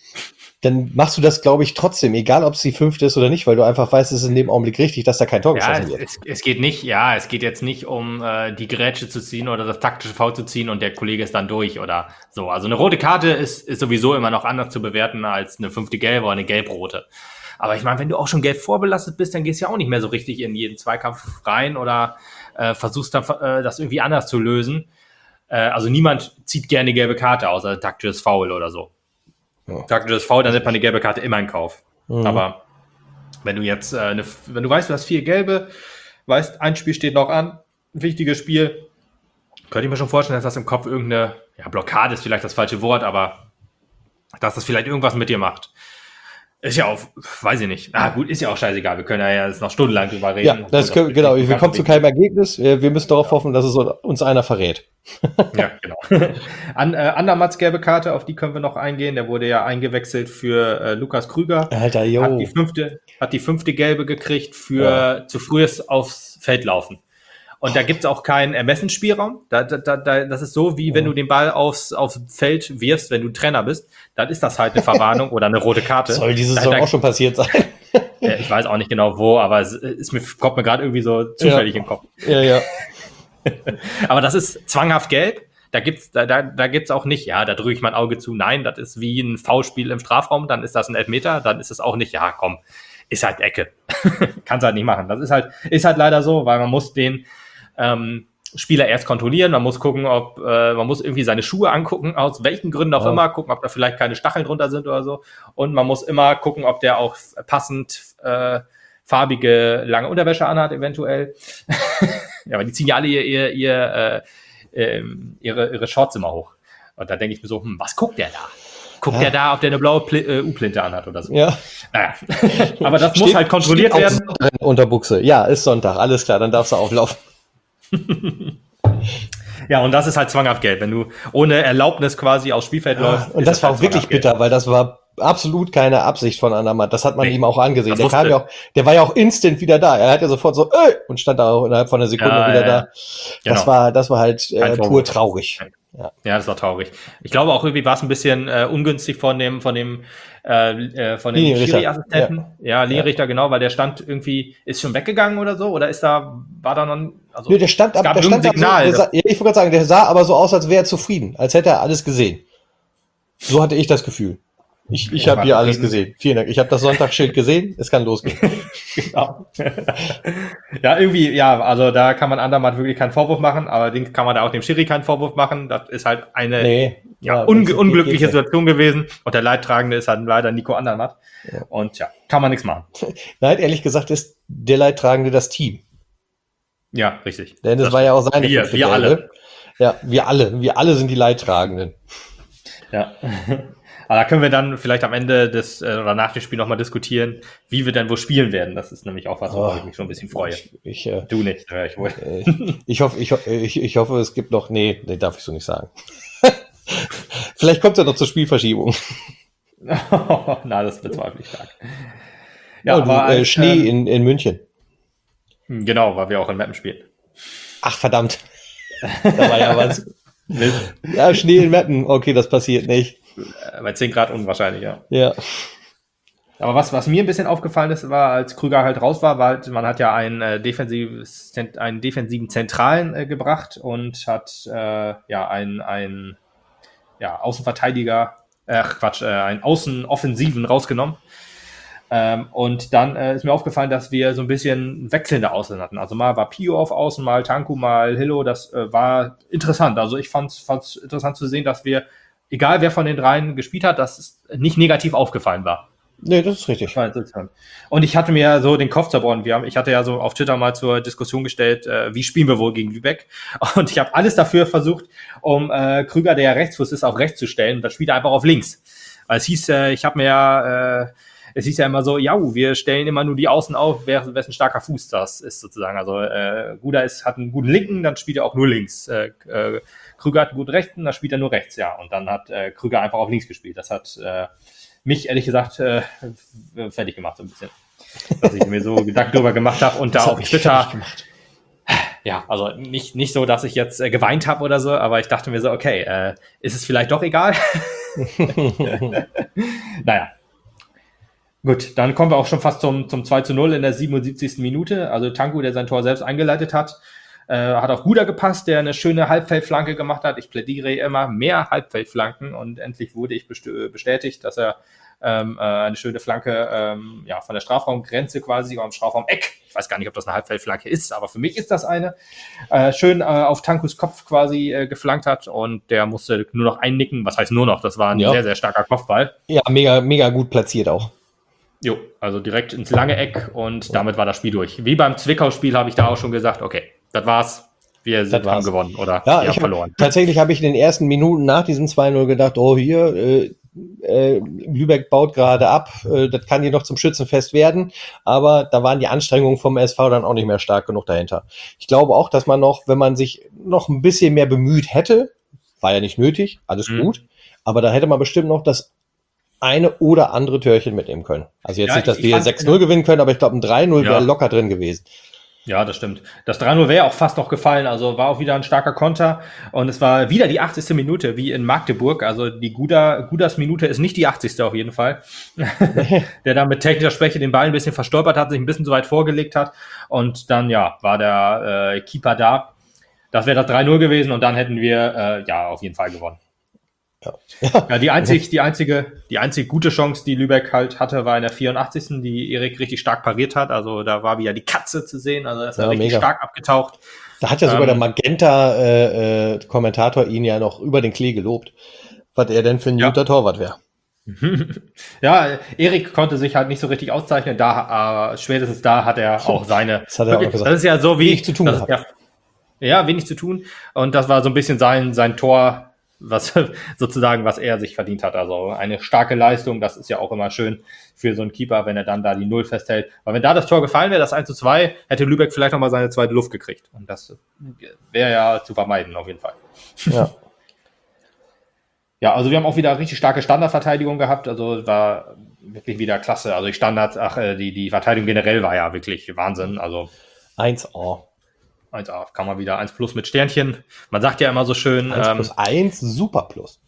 dann machst du das, glaube ich, trotzdem, egal ob es die fünfte ist oder nicht, weil du einfach weißt, es ist in dem Augenblick richtig, dass da kein Tor Ja, geschossen es, wird. es, es geht nicht, ja, es geht jetzt nicht um äh, die Grätsche zu ziehen oder das taktische Foul zu ziehen und der Kollege ist dann durch oder so. Also eine rote Karte ist, ist sowieso immer noch anders zu bewerten als eine fünfte gelbe oder eine gelb-rote. Aber ich meine, wenn du auch schon gelb vorbelastet bist, dann gehst du ja auch nicht mehr so richtig in jeden Zweikampf rein oder äh, versuchst dann äh, das irgendwie anders zu lösen. Äh, also niemand zieht gerne gelbe Karte, außer taktisches Foul oder so. Ja. Taktisches Foul, dann nimmt man eine gelbe Karte immer in Kauf. Mhm. Aber wenn du jetzt, äh, eine, wenn du weißt, du hast vier gelbe, weißt, ein Spiel steht noch an, ein wichtiges Spiel, könnte ich mir schon vorstellen, dass das im Kopf irgendeine, ja, Blockade ist vielleicht das falsche Wort, aber dass das vielleicht irgendwas mit dir macht. Ist ja auch, weiß ich nicht. Ah, gut, ist ja auch scheißegal. Wir können ja jetzt noch stundenlang drüber reden. Ja, das können, genau. Wir kommen zu keinem Ergebnis. Wir wir müssen darauf hoffen, dass es uns einer verrät. Ja, genau. An, äh, Andermatts gelbe Karte, auf die können wir noch eingehen. Der wurde ja eingewechselt für äh, Lukas Krüger. Alter, jo. Hat die fünfte, hat die fünfte gelbe gekriegt für Ja. zu frühes aufs Feld laufen. Und da gibt's auch keinen Ermessensspielraum. Da, da, da, da, das ist so, wie wenn du den Ball aufs, aufs Feld wirfst, wenn du Trainer bist. Dann ist das halt eine Verwarnung oder eine rote Karte. Soll diese Da- Saison da- auch schon passiert sein. Ja, ich weiß auch nicht genau wo, aber es ist mir, kommt mir gerade irgendwie so zufällig Ja. im Kopf. Ja, ja. Aber das ist zwanghaft gelb. Da gibt's, da, da, da gibt's auch nicht, ja, da drücke ich mein Auge zu. Nein, das ist wie ein Foulspiel im Strafraum, dann ist das ein Elfmeter, dann ist es auch nicht, ja, komm, ist halt Ecke. Kannst halt nicht machen. Das ist halt, ist halt leider so, weil man muss den ähm, Spieler erst kontrollieren, man muss gucken, ob, äh, man muss irgendwie seine Schuhe angucken, aus welchen Gründen auch Ja. immer, gucken, ob da vielleicht keine Stacheln drunter sind oder so. Und man muss immer gucken, ob der auch passend äh, farbige lange Unterwäsche anhat, eventuell. Ja, aber die ziehen ja alle ihr, ihr, ihr äh, ähm, ihre, ihre Shorts immer hoch. Und da denke ich mir so, hm, was guckt der da? Guckt Ja. der da, ob der eine blaue Pli- äh, U-Plinte anhat oder so? Ja. Naja. Aber das muss Steht- halt kontrolliert steht auch werden. Sonntag in Unterbuchse. Ja, ist Sonntag. Alles klar, dann darfst du auflaufen. Ja, und das ist halt zwanghaft gelb, wenn du ohne Erlaubnis quasi aufs Spielfeld läufst. Und ist das war halt auch wirklich zwanghaft gelb. bitter, weil das war absolut keine Absicht von Andermatt. Das hat man Nee, ihm auch angesehen. das Der, kam wusste- ja auch, der war ja auch instant wieder da. Er hat ja sofort so, äh, und stand da auch innerhalb von einer Sekunde Ja, wieder ja, da. ja. Genau. Das war, das war halt äh, Kein pur Vorwurf. traurig. Ja, das war traurig. Ich glaube auch irgendwie war es ein bisschen äh, ungünstig von dem, von dem, äh, äh, von dem Linienrichter. Schiri-Assistenten. Ja, Linienrichter, genau, weil der stand irgendwie, ist schon weggegangen oder so, oder ist da, war da noch, also, Nö, der stand, es ab, gab der stand irgendein da so, Signal. der sah, ja, ich wollte gerade sagen, der sah aber so aus, als wäre er zufrieden, als hätte er alles gesehen. So hatte ich das Gefühl. Ich, ich Ja, habe hier war alles zufrieden. gesehen. Vielen Dank. Ich habe das Sonntagsschild gesehen. Es kann losgehen. Genau. Ja, irgendwie, ja, also da kann man Andermatt wirklich keinen Vorwurf machen, allerdings kann man da auch dem Schiri keinen Vorwurf machen. Das ist halt eine Nee. ja, Ja, unge geht's unglückliche nicht. Situation gewesen und der Leidtragende ist halt leider Nico Andermatt. Ja. Und ja, kann man nichts machen. Nein, ehrlich gesagt ist der Leidtragende das Team. Ja, richtig. Denn es Das war ja auch seine Wir, fünfte wir Gelbe. alle. Ja, wir alle. Wir alle sind die Leidtragenden. Ja. Aber da können wir dann vielleicht am Ende des äh, oder nach dem Spiel nochmal diskutieren, wie wir dann wo spielen werden. Das ist nämlich auch was, worauf Oh. ich mich schon ein bisschen freue. Ich, ich, äh, Du nicht, höre ich wohl. äh, ich, hoffe, ich, ho- ich, ich hoffe, es gibt noch. Nee, nee, darf ich so nicht sagen. Vielleicht kommt es ja noch zur Spielverschiebung. Na, das bezweifle ich stark. Ja, Ja, du, aber äh, als, Schnee ähm, in, in München. genau, weil wir auch in Mappen spielen. Ach, verdammt. Da war ja was. Ja, Schnee in Meppen. Okay, das passiert nicht. Äh, Bei zehn Grad unwahrscheinlich, ja. Ja. Aber was, was mir ein bisschen aufgefallen ist, war, als Krüger halt raus war, war halt, man hat ja einen, äh, defensives, Zent- einen defensiven Zentralen äh, gebracht und hat äh, ja einen, einen ja, Außenverteidiger, äh, Quatsch, äh, einen Außenoffensiven rausgenommen. Ähm, und dann äh, ist mir aufgefallen, dass wir so ein bisschen wechselnde Außen hatten. Also mal war Pio auf Außen, mal Tanku, mal Hillo. Das äh, war interessant. Also ich fand es interessant zu sehen, dass wir, egal wer von den dreien gespielt hat, dass es nicht negativ aufgefallen war. Nee, das ist richtig. Das war interessant. Und ich hatte mir so den Kopf zerbrochen. Wir haben, ich hatte ja so auf Twitter mal zur Diskussion gestellt, äh, wie spielen wir wohl gegen Lübeck? Und ich habe alles dafür versucht, um äh, Krüger, der ja Rechtsfuß ist, auf rechts zu stellen. Und das spielt er einfach auf links. Weil es hieß, äh, ich habe mir ja äh, es hieß ja immer so, ja, wir stellen immer nur die Außen auf, wer, wessen starker Fuß das ist sozusagen. Also äh, Guda ist, hat einen guten Linken, dann spielt er auch nur links. Äh, äh, Krüger hat einen guten Rechten, dann spielt er nur rechts, ja. Und dann hat äh, Krüger einfach auf links gespielt. Das hat äh, mich, ehrlich gesagt, äh, fertig gemacht so ein bisschen. Dass ich mir so Gedanken darüber gemacht habe und da auf Twitter... Ja, also nicht, nicht so, dass ich jetzt äh, geweint habe oder so, aber ich dachte mir so, okay, äh, ist es vielleicht doch egal? Naja. Gut, dann kommen wir auch schon fast zum, zum zwei zu null in der siebenundsiebzigsten Minute. Also Tanku, der sein Tor selbst eingeleitet hat, äh, hat auf Guda gepasst, der eine schöne Halbfeldflanke gemacht hat. Ich plädiere immer mehr Halbfeldflanken und endlich wurde ich best- bestätigt, dass er ähm, äh, eine schöne Flanke ähm, ja, von der Strafraumgrenze quasi oder am Strafraumeck, ich weiß gar nicht, ob das eine Halbfeldflanke ist, aber für mich ist das eine, äh, schön äh, auf Tankus Kopf quasi äh, geflankt hat und der musste nur noch einnicken. Was heißt nur noch? Das war ein Ja. sehr, sehr starker Kopfball. Ja, mega, mega gut platziert auch. Jo, also direkt ins lange Eck und damit war das Spiel durch. Wie beim Zwickau-Spiel habe ich da auch schon gesagt, okay, das war's. Wir sind, war's. haben gewonnen oder Ja, wir ich haben verloren. hab, tatsächlich habe ich in den ersten Minuten nach diesem zwei null gedacht, oh hier, äh, äh, Lübeck baut gerade ab, äh, das kann hier noch zum Schützenfest werden, aber da waren die Anstrengungen vom S V dann auch nicht mehr stark genug dahinter. Ich glaube auch, dass man noch, wenn man sich noch ein bisschen mehr bemüht hätte, war ja nicht nötig, alles Mhm. gut, aber da hätte man bestimmt noch das eine oder andere Türchen mitnehmen können. Also jetzt Ja, nicht, dass ich- wir ich fand- sechs null gewinnen können, aber ich glaube, ein drei null Ja. wäre locker drin gewesen. Ja, das stimmt. Das drei null wäre auch fast noch gefallen, also war auch wieder ein starker Konter und es war wieder die achtzigste Minute, wie in Magdeburg, also die Guda, Gudas Minute ist nicht die achtzigste auf jeden Fall, der da mit technischer Schwäche den Ball ein bisschen verstolpert hat, sich ein bisschen zu weit vorgelegt hat und dann, ja, war der äh, Keeper da. Das wäre das drei null gewesen und dann hätten wir, äh, ja, auf jeden Fall gewonnen. Ja. Ja, die einzig, die einzige, die einzig gute Chance, die Lübeck halt hatte, war in der vierundachtzigsten, die Erik richtig stark pariert hat. Also da war wieder die Katze zu sehen. Also er ist Ja, ja, richtig mega. stark abgetaucht. Da hat ja sogar Ähm, der Magenta-Kommentator ihn ja noch über den Klee gelobt, was er denn für ein Ja. guter Torwart wäre. Ja, Erik konnte sich halt nicht so richtig auszeichnen. Da, äh, spätestens da hat er auch seine. Das hat er auch wirklich, gesagt. das ist ja so wie. Wenig zu tun das ist gehabt. ja, ja, wenig zu tun. Und das war so ein bisschen sein, sein Tor, was sozusagen, was er sich verdient hat. Also eine starke Leistung. Das ist ja auch immer schön für so einen Keeper, wenn er dann da die Null festhält. Aber wenn da das Tor gefallen wäre, das eins zu zwei, hätte Lübeck vielleicht noch mal seine zweite Luft gekriegt. Und das wäre ja zu vermeiden, auf jeden Fall. Ja. Ja, also wir haben auch wieder richtig starke Standardverteidigung gehabt, also war wirklich wieder klasse. Also die Standards, ach, äh, die, die Verteidigung generell war ja wirklich Wahnsinn. Also eins A. eins A, kann man wieder eins plus mit Sternchen. Man sagt ja immer so schön, eins ähm, plus eins, super plus.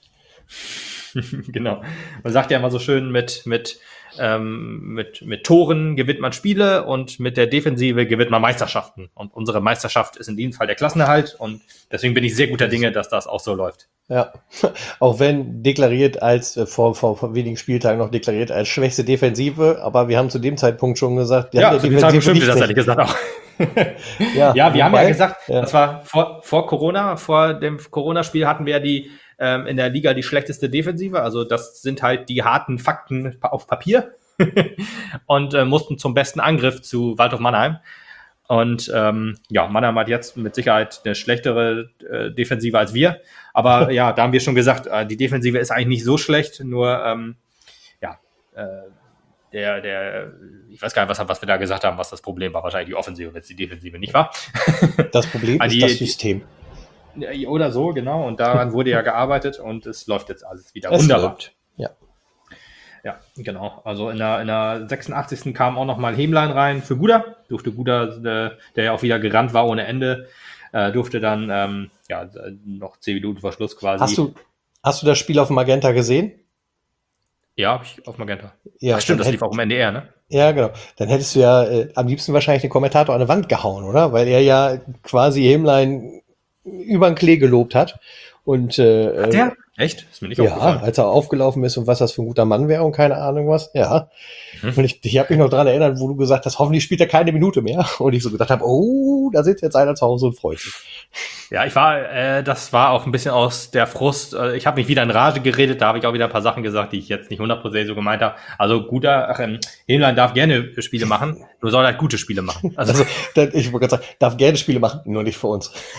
genau, man sagt ja immer so schön mit, mit, ähm, mit, mit Toren gewinnt man Spiele und mit der Defensive gewinnt man Meisterschaften. Und unsere Meisterschaft ist in diesem Fall der Klassenerhalt und deswegen bin ich sehr guter Dinge, dass das auch so läuft. Ja. Auch wenn deklariert als, äh, vor, vor, vor wenigen Spieltagen noch deklariert als schwächste Defensive, aber wir haben zu dem Zeitpunkt schon gesagt, Ja, der zu dem Zeitpunkt stimmte das nicht ehrlich gesagt auch. Ja, Ja, wir haben ja wobei- gesagt, ja. das war vor, vor Corona, vor dem Corona-Spiel hatten wir die ähm, in der Liga die schlechteste Defensive. Also das sind halt die harten Fakten pa- auf Papier und äh, mussten zum besten Angriff zu Waldhof Mannheim. Und ähm, ja, Mannheim hat jetzt mit Sicherheit eine schlechtere äh, Defensive als wir. Aber ja, da haben wir schon gesagt, äh, die Defensive ist eigentlich nicht so schlecht, nur ähm, ja, äh, der, der, ich weiß gar nicht, was, was wir da gesagt haben, was das Problem war. Wahrscheinlich die Offensive, wenn es die Defensive nicht war. Das Problem Ah, ist die- das die- System. Ja, oder so, genau. Und daran wurde ja gearbeitet und es läuft jetzt alles wieder Es wunderbar. läuft. Ja. Ja, genau. Also in der, in der sechsundachtzigsten kam auch nochmal Hämlein rein für Guda. Durfte Guda, äh, der ja auch wieder gerannt war ohne Ende, äh, durfte dann ähm, ja, noch zehn Minuten vor Schluss quasi. Hast du, hast du das Spiel auf dem Magenta gesehen? Ja, hab ich auf Magenta. Ja, Ach, stimmt, dann das lief hätt- auch im N D R, ne? Ja, genau. Dann hättest du ja äh, am liebsten wahrscheinlich den Kommentator an eine Wand gehauen, oder? Weil er ja quasi Hämlein über den Klee gelobt hat. Und äh, Hat der? Echt? Ist mir nicht ja, aufgefallen. als er aufgelaufen ist und was das für ein guter Mann wäre und keine Ahnung was. Ja. Mhm. Und ich, ich habe mich noch dran erinnert, wo du gesagt hast, hoffentlich spielt er keine Minute mehr. Und ich so gedacht habe, oh, da sitzt jetzt einer zu Hause und freut sich. Ja, ich war, äh, das war auch ein bisschen aus der Frust. Äh, ich habe mich wieder in Rage geredet, da habe ich auch wieder ein paar Sachen gesagt, die ich jetzt nicht hundert Prozent so gemeint habe. Also guter, ach, ähm, Hämlein darf gerne Spiele machen, nur soll halt gute Spiele machen. Also, Also, dann, ich wollte gerade sagen, darf gerne Spiele machen, nur nicht für uns.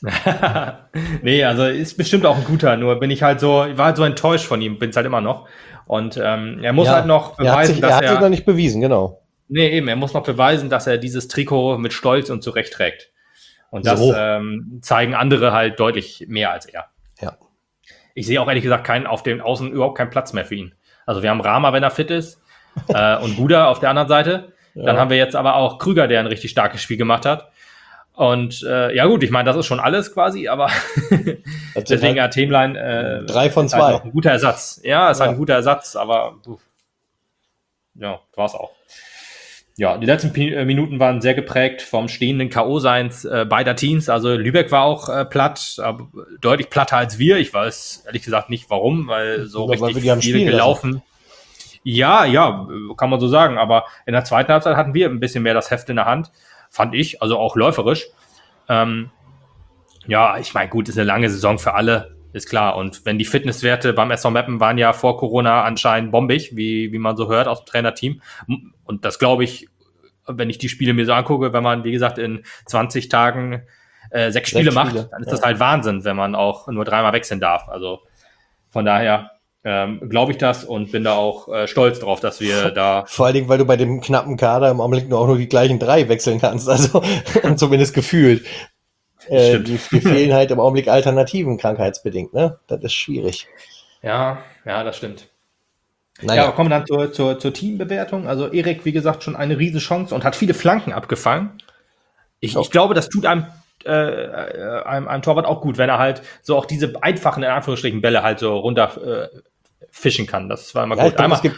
Nee, also ist bestimmt auch ein guter, nur bin ich halt so, ich war halt so enttäuscht von ihm, bin es halt immer noch. Und ähm, er muss Ja, halt noch er hat beweisen, sich, er dass hat sich noch er. nicht bewiesen, genau. Nee, eben, er muss noch beweisen, dass er dieses Trikot mit Stolz und zurecht trägt. Und das So. ähm, zeigen andere halt deutlich mehr als er. Ja. Ich sehe auch ehrlich gesagt keinen auf den Außen überhaupt keinen Platz mehr für ihn. Also wir haben Rama, wenn er fit ist, äh, und Guda auf der anderen Seite. Dann Ja. haben wir jetzt aber auch Krüger, der ein richtig starkes Spiel gemacht hat. Und äh, ja gut, ich meine, das ist schon alles quasi, aber Das sind deswegen halt hat Themlein äh, drei von ist halt zwei. noch ein guter Ersatz. Ja, ist Ja. halt ein guter Ersatz, aber puh. Ja, war's auch. Ja, die letzten Pi- äh, Minuten waren sehr geprägt vom stehenden K O-Seins äh, beider Teams. Also Lübeck war auch äh, platt, aber deutlich platter als wir. Ich weiß ehrlich gesagt nicht warum, weil so Ja, weil richtig wir die haben viel spielen gelaufen. Ja, ja, äh, kann man so sagen. Aber in der zweiten Halbzeit hatten wir ein bisschen mehr das Heft in der Hand, fand ich, also auch läuferisch. Ähm, ja, ich meine, gut, ist eine lange Saison für alle, ist klar. Und wenn die Fitnesswerte beim S V Meppen waren ja vor Corona anscheinend bombig, wie, wie man so hört aus dem Trainerteam. Und das glaube ich, wenn ich die Spiele mir so angucke, wenn man, wie gesagt, in zwanzig Tagen äh, sechs Spiele Sechs macht, Spiele, dann ist ja. das halt Wahnsinn, wenn man auch nur dreimal wechseln darf. Also von daher ähm, glaube ich das und bin da auch äh, stolz drauf, dass wir da. Vor allen Dingen, weil du bei dem knappen Kader im Augenblick nur auch nur die gleichen drei wechseln kannst, also zumindest gefühlt. Äh, Stimmt. die, die fehlen halt im Augenblick Alternativen krankheitsbedingt, ne? Das ist schwierig. Ja, ja, das stimmt. Naja, Ja, aber kommen wir dann zur, zur, zur Teambewertung. Also Erik, wie gesagt, schon eine Riesenchance und hat viele Flanken abgefangen. Ich, Ja. ich glaube, das tut einem, äh, äh, einem, einem Torwart auch gut, wenn er halt so auch diese einfachen, in Anführungsstrichen, Bälle halt so runter äh, fischen kann. Das war immer ja, gut. ich glaube, Einmal, es gibt,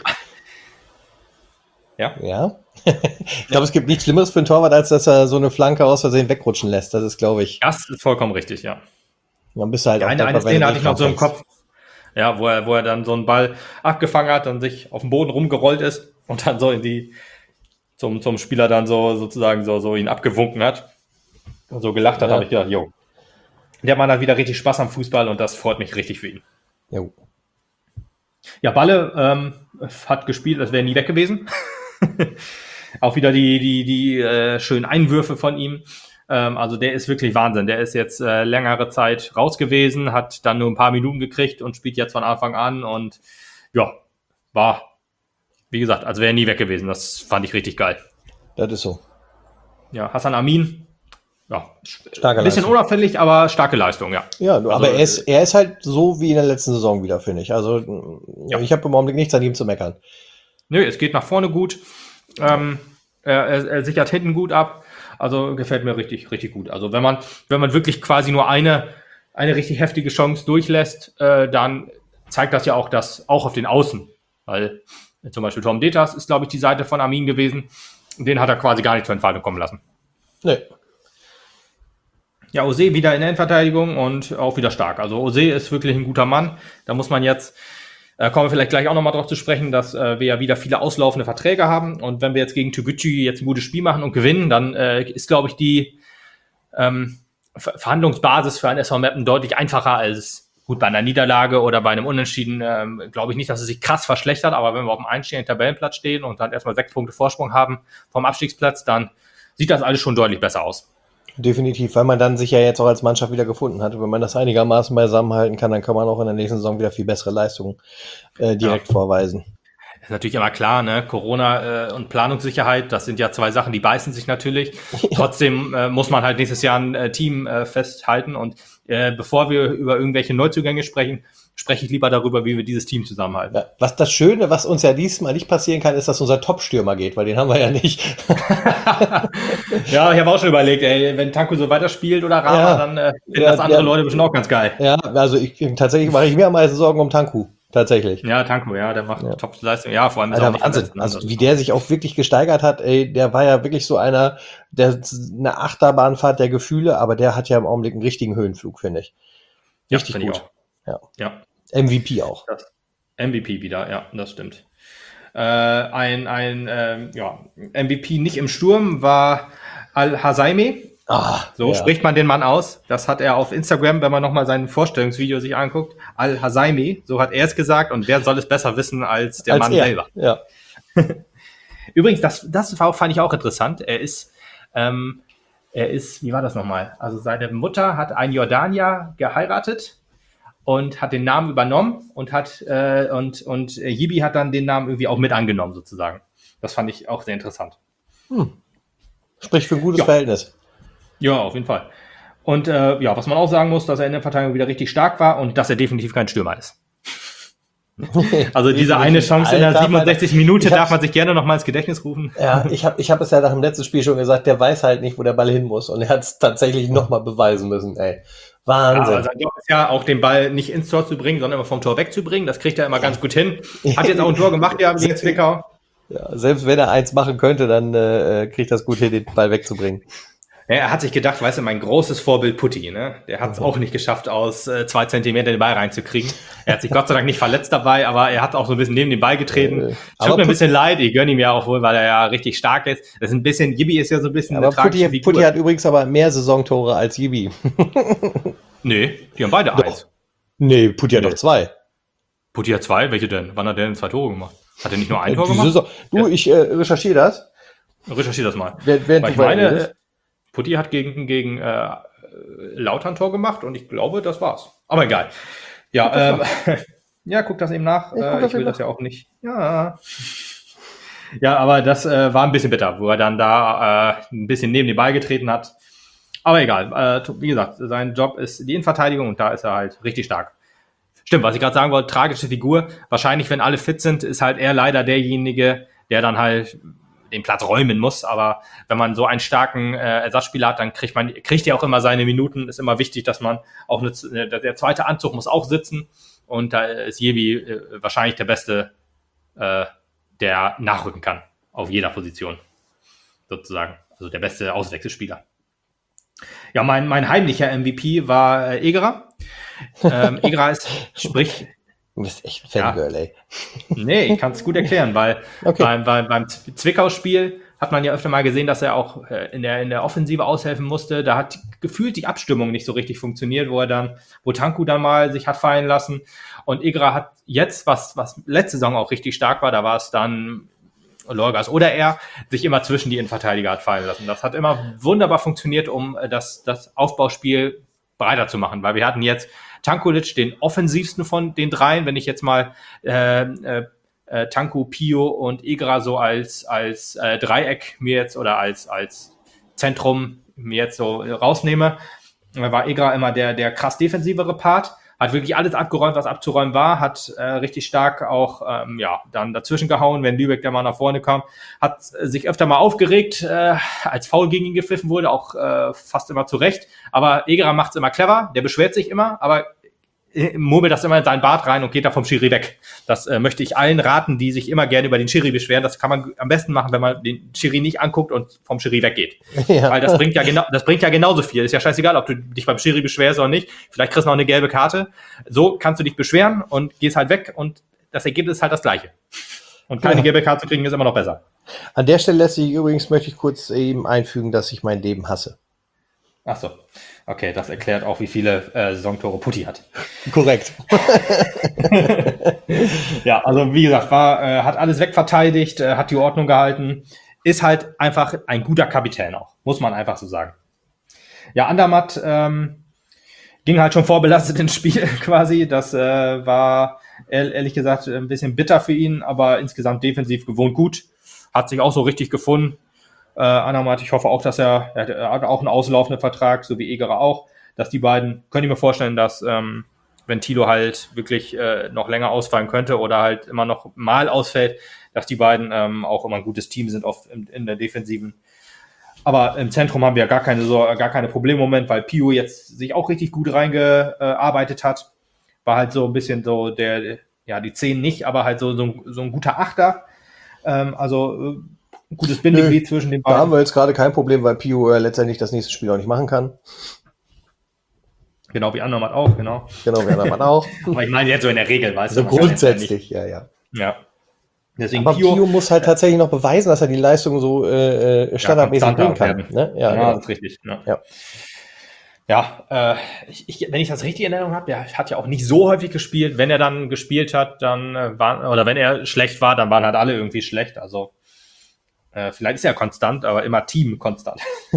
ja, ja. ich glaube, es gibt nichts Schlimmeres für einen Torwart, als dass er so eine Flanke aus Versehen wegrutschen lässt. Das ist, glaube ich, das ist vollkommen richtig, ja. dann bist du halt auch Eine, eine dankbar, wenn Szene du hatte den ich noch so im fängst. Kopf, ja, wo er, wo er dann so einen Ball abgefangen hat und sich auf dem Boden rumgerollt ist und dann so in die zum, zum Spieler dann so sozusagen so, so ihn abgewunken hat und so gelacht hat, Ja. habe ich gedacht, jo, der Mann hat wieder richtig Spaß am Fußball und das freut mich richtig für ihn. Jo. Ja, Balle ähm, hat gespielt, als wäre nie weg gewesen. Auch wieder die, die, die äh, schönen Einwürfe von ihm. Ähm, also der ist wirklich Wahnsinn. Der ist jetzt äh, längere Zeit raus gewesen, hat dann nur ein paar Minuten gekriegt und spielt jetzt von Anfang an. Und ja, war, wie gesagt, als wäre er nie weg gewesen. Das fand ich richtig geil. Das ist so. Ja, Hassan Amin, ja, Starke ein bisschen Leistung. unauffällig, aber starke Leistung, ja. Ja, du, Also, aber er ist, er ist halt so wie in der letzten Saison wieder, finde ich. Also Ja. ich habe im Augenblick nichts an ihm zu meckern. Nö, es geht nach vorne gut. Ähm, er, er, er sichert hinten gut ab. Also gefällt mir richtig, richtig gut. Also wenn man, wenn man wirklich quasi nur eine, eine richtig heftige Chance durchlässt, äh, dann zeigt das ja auch das auch auf den Außen. Weil äh, zum Beispiel Tom Detas ist, glaube ich, die Seite von Armin gewesen. Den hat er quasi gar nicht zur Entfaltung kommen lassen. Nee. Ja, Ose wieder in der Endverteidigung und auch wieder stark. Also Ose ist wirklich ein guter Mann. Da muss man jetzt, äh, kommen wir vielleicht gleich auch nochmal drauf zu sprechen, dass äh, wir ja wieder viele auslaufende Verträge haben. Und wenn wir jetzt gegen Toguchi jetzt ein gutes Spiel machen und gewinnen, dann äh, ist, glaube ich, die ähm, Ver Verhandlungsbasis für ein S V Meppen deutlich einfacher als gut bei einer Niederlage oder bei einem Unentschieden. Ähm, glaube ich nicht, dass es sich krass verschlechtert, aber wenn wir auf dem einstehenden Tabellenplatz stehen und dann erstmal sechs Punkte Vorsprung haben vom Abstiegsplatz, dann sieht das alles schon deutlich besser aus. Definitiv, weil man dann sich ja jetzt auch als Mannschaft wieder gefunden hat. Und wenn man das einigermaßen beisammenhalten kann, dann kann man auch in der nächsten Saison wieder viel bessere Leistungen äh, direkt Ja. vorweisen. Ist natürlich immer klar, ne? Corona äh, und Planungssicherheit, das sind ja zwei Sachen, die beißen sich natürlich. Trotzdem äh, muss man halt nächstes Jahr ein äh, Team äh, festhalten. Und äh, bevor wir über irgendwelche Neuzugänge sprechen, spreche ich lieber darüber, wie wir dieses Team zusammenhalten. Ja, was das Schöne, was uns ja diesmal nicht passieren kann, ist, dass unser Top-Stürmer geht, weil den haben wir ja nicht. Ja, ich habe auch schon überlegt, ey, wenn Tanku so weiterspielt oder Rama, Ja. dann äh, finden Ja, das andere ja. Leute bestimmt auch ganz geil. Ja, also ich, tatsächlich mache ich mir am meisten Sorgen um Tanku. Tatsächlich. Ja, Tanku, ja, der macht Ja. Top-Leistung. Ja, vor allem ist er auch Alter, nicht Wahnsinn. verletzt, ne? Also Das- wie der sich auch wirklich gesteigert hat, ey, der war ja wirklich so einer, der eine Achterbahnfahrt der Gefühle, aber der hat ja im Augenblick einen richtigen Höhenflug, finde ich. Ja, Richtig finde ich gut. auch. Ja. Ja, M V P auch. M V P wieder, ja, das stimmt. Äh, ein ein ähm, ja, M V P nicht im Sturm war Al-Hasaimi. Ah, So ja. spricht man den Mann aus. Das hat er auf Instagram, wenn man nochmal sein Vorstellungsvideo sich anguckt. Al-Hasaimi, so hat er es gesagt. Und wer soll es besser wissen als der Als Mann er. selber? Ja. Übrigens, das, das war, fand ich auch interessant. Er ist ähm, er ist, wie war das nochmal? Also seine Mutter hat einen Jordanier geheiratet und hat den Namen übernommen und hat äh, und und äh, Yibi hat dann den Namen irgendwie auch mit angenommen sozusagen. Das fand ich auch sehr interessant. Hm. Sprich für ein gutes Ja. Verhältnis. Ja, auf jeden Fall. Und äh, ja, was man auch sagen muss, dass er in der Verteidigung wieder richtig stark war und dass er definitiv kein Stürmer ist. Also diese eine Chance in der Alter, siebenundsechzig Minute ich hab's- darf man sich gerne noch mal ins Gedächtnis rufen. Ja, ich habe ich hab es ja nach dem letzten Spiel schon gesagt, der weiß halt nicht, wo der Ball hin muss. Und er hat es tatsächlich nochmal beweisen müssen, ey. Ja, aber Wahnsinn. sein Job ist ja auch den Ball nicht ins Tor zu bringen, sondern immer vom Tor wegzubringen. Das kriegt er immer ganz gut hin. Hat jetzt auch ein Tor gemacht, ja, gegen Zwickau. Ja, selbst wenn er eins machen könnte, dann äh, kriegt das gut hin, den Ball wegzubringen. Ja, er hat sich gedacht, weißt du, mein großes Vorbild Putti, ne? Der hat es auch nicht geschafft, aus äh, zwei Zentimeter den Ball reinzukriegen. Er hat sich Gott sei Dank nicht verletzt dabei, aber er hat auch so ein bisschen neben den Ball getreten. Äh, Tut aber mir ein Put- bisschen leid, ich gönne ihm ja auch wohl, weil er ja richtig stark ist. Das ist ein bisschen, Yibi ist ja so ein bisschen Aber eine tragische Putti, Figur. Putti hat übrigens aber mehr Saisontore als Yibi. Nee, die haben beide Doch. eins. Nee, Putti hat Nee. doch zwei. Putti hat zwei, welche denn? Wann hat der denn zwei Tore gemacht? Hat er nicht nur ein Tor Die gemacht? Saison- Du, ich äh, recherchiere das. Recherchier das mal. Während, während Weil du ich meine, weiterredest. äh, Putti hat gegen, gegen äh, Lautern Tor gemacht und ich glaube, das war's. Aber egal. Ja, ähm, ja, guck das eben nach. Ich guck Äh, das ich will eben das ja auch nicht. Ja. Ja, aber das äh, war ein bisschen bitter, wo er dann da äh, ein bisschen neben den Ball getreten hat. Aber egal. Äh, wie gesagt, sein Job ist die Innenverteidigung und da ist er halt richtig stark. Stimmt, was ich gerade sagen wollte, tragische Figur. Wahrscheinlich, wenn alle fit sind, ist halt er leider derjenige, der dann halt den Platz räumen muss. Aber wenn man so einen starken äh, Ersatzspieler hat, dann kriegt man kriegt er auch immer seine Minuten. Ist immer wichtig, dass man auch eine, der zweite Anzug muss auch sitzen. Und da ist Jebi äh, wahrscheinlich der Beste, äh, der nachrücken kann auf jeder Position sozusagen. Also der beste Auswechselspieler. Ja, mein, mein heimlicher M V P war äh, Egerer. Ähm, Egerer ist, sprich, Du bist echt ein Fangirl, ey. nee, ich kann es gut erklären, weil Okay. beim, beim, beim Zwickau-Spiel hat man ja öfter mal gesehen, dass er auch äh, in, der, in der Offensive aushelfen musste. Da hat gefühlt die Abstimmung nicht so richtig funktioniert, wo er dann, wo Tanku dann mal sich hat fallen lassen. Und Egerer hat jetzt, was, was letzte Saison auch richtig stark war, da war es dann Lorgas oder er, sich immer zwischen die Innenverteidiger hat fallen lassen. Das hat immer wunderbar funktioniert, um äh, das, das Aufbauspiel breiter zu machen, weil wir hatten jetzt Tankulic, den offensivsten von den dreien, wenn ich jetzt mal äh, äh, äh, Tanku, Pio und Egerer so als, als äh, Dreieck mir jetzt oder als, als Zentrum mir jetzt so rausnehme, äh, war Egerer immer der, der krass defensivere Part, hat wirklich alles abgeräumt, was abzuräumen war, hat äh, richtig stark auch ähm, ja dann dazwischen gehauen, wenn Lübeck der mal nach vorne kam, hat äh, sich öfter mal aufgeregt, äh, als Foul gegen ihn gepfiffen wurde, auch äh, fast immer zu Recht, aber Egerer macht's immer clever, der beschwert sich immer, aber murmelt das immer in seinen Bart rein und geht da vom Schiri weg. Das äh, möchte ich allen raten, die sich immer gerne über den Schiri beschweren. Das kann man am besten machen, wenn man den Schiri nicht anguckt und vom Schiri weggeht. Ja. Weil das bringt ja genau, das bringt ja genauso viel. Ist ja scheißegal, ob du dich beim Schiri beschwerst oder nicht. Vielleicht kriegst du noch eine gelbe Karte. So kannst du dich beschweren und gehst halt weg und das Ergebnis ist halt das gleiche. Und keine Ja. gelbe Karte zu kriegen ist immer noch besser. An der Stelle lässt sich übrigens, möchte ich kurz eben einfügen, dass ich mein Leben hasse. Ach so. Okay, das erklärt auch, wie viele äh, Saisontore Putti hat. Korrekt. Ja, also wie gesagt, war, äh, hat alles wegverteidigt, äh, hat die Ordnung gehalten, ist halt einfach ein guter Kapitän auch, muss man einfach so sagen. Ja, Andermatt ähm, ging halt schon vorbelastet ins Spiel quasi, das äh, war ehr- ehrlich gesagt ein bisschen bitter für ihn, aber insgesamt defensiv gewohnt gut, hat sich auch so richtig gefunden. Äh, Andermatt, ich hoffe auch, dass er, er hat- er hat auch einen auslaufenden Vertrag, so wie Egerer auch, dass die beiden, könnte ich mir vorstellen, dass ähm, wenn Tilo halt wirklich äh, noch länger ausfallen könnte oder halt immer noch mal ausfällt, dass die beiden ähm, auch immer ein gutes Team sind auf, in, in der Defensiven. Aber im Zentrum haben wir gar keine, so, gar keine Probleme im Moment, weil Pio jetzt sich auch richtig gut reingearbeitet hat. War halt so ein bisschen so der, ja, die zehn nicht, aber halt so, so, ein, so ein guter Achter. Ähm, also äh, ein gutes Bindeglied zwischen den Da haben beiden. wir jetzt gerade kein Problem, weil Pio äh, letztendlich das nächste Spiel auch nicht machen kann. Genau wie Andermatt auch, genau. Genau, wie Andermann auch. Aber ich meine jetzt so in der Regel, weißt So du. man kann jetzt grundsätzlich, ja, ja. nicht- Ja. Deswegen Aber Pio, Pio muss halt tatsächlich noch beweisen, dass er die Leistung so äh, äh, standardmäßig bringen konstanter kann. werden. Ne? Ja, ja, genau. das ist richtig. Ja, Ja. ja äh, ich, ich, wenn ich das richtig in Erinnerung habe, der hat ja auch nicht so häufig gespielt. Wenn er dann gespielt hat, dann äh, war, oder wenn er schlecht war, dann waren halt alle irgendwie schlecht. Also äh, vielleicht ist er konstant, aber immer Team konstant.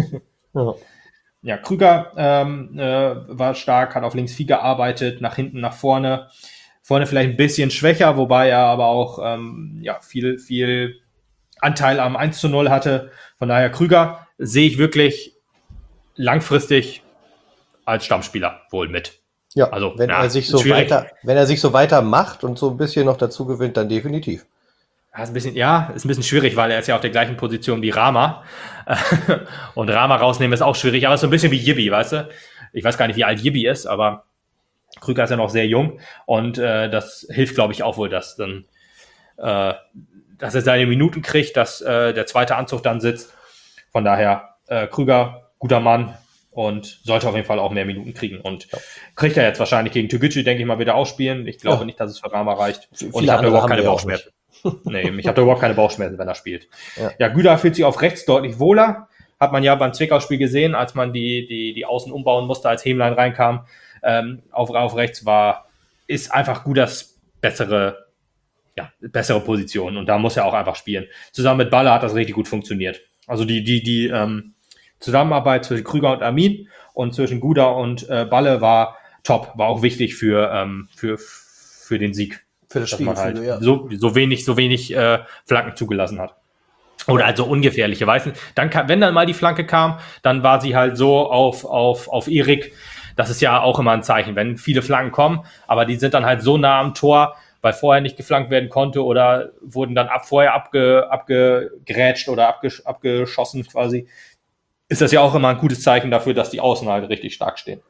Ja. Ja, Krüger ähm, äh, war stark, hat auf links viel gearbeitet, nach hinten, nach vorne. Vorne vielleicht ein bisschen schwächer, wobei er aber auch ähm, ja, viel, viel Anteil am eins zu null hatte. Von daher Krüger sehe ich wirklich langfristig als Stammspieler wohl mit. Ja, Also, wenn ja, er sich so schwierig. weiter, wenn er sich so weiter macht und so ein bisschen noch dazu gewinnt, dann definitiv. Ja, ist ein bisschen, ja, ist ein bisschen schwierig, weil er ist ja auf der gleichen Position wie Rama. Und Rama rausnehmen ist auch schwierig, aber ist so ein bisschen wie Jibbi, weißt du? Ich weiß gar nicht, wie alt Jibbi ist, aber Krüger ist ja noch sehr jung und äh, das hilft, glaube ich, auch wohl, dass dann, äh, dass er seine Minuten kriegt, dass äh, der zweite Anzug dann sitzt. Von daher, äh, Krüger, guter Mann und sollte auf jeden Fall auch mehr Minuten kriegen. Und ja. kriegt er jetzt wahrscheinlich gegen Türkgücü, denke ich mal, wieder ausspielen. Ich glaube ja. nicht, dass es für Rama reicht. Viele und ich habe überhaupt keine wir Bauchschmerzen. Nee, ich habe da überhaupt keine Bauchschmerzen, wenn er spielt. Ja, ja Güder fühlt sich auf rechts deutlich wohler. Hat man ja beim Zwickau-Spiel gesehen, als man die, die, die Außen umbauen musste, als Hämlein reinkam. Ähm, auf, auf rechts war, ist einfach Guders bessere, ja, bessere Position. Und da muss er auch einfach spielen. Zusammen mit Balle hat das richtig gut funktioniert. Also die, die, die ähm, Zusammenarbeit zwischen Krüger und Amin und zwischen Guder und äh, Balle war top. War auch wichtig für, ähm, für, für den Sieg. Für das Spiel, halt ja. so, so wenig, so wenig äh, Flanken zugelassen hat. Oder also ungefährliche, weißt du? Dann kam, wenn dann mal die Flanke kam, dann war sie halt so auf, auf, auf Erik. Das ist ja auch immer ein Zeichen, wenn viele Flanken kommen, aber die sind dann halt so nah am Tor, weil vorher nicht geflankt werden konnte oder wurden dann ab vorher abge, abgegrätscht oder abgesch, abgeschossen quasi. Ist das ja auch immer ein gutes Zeichen dafür, dass die Außen halt richtig stark stehen.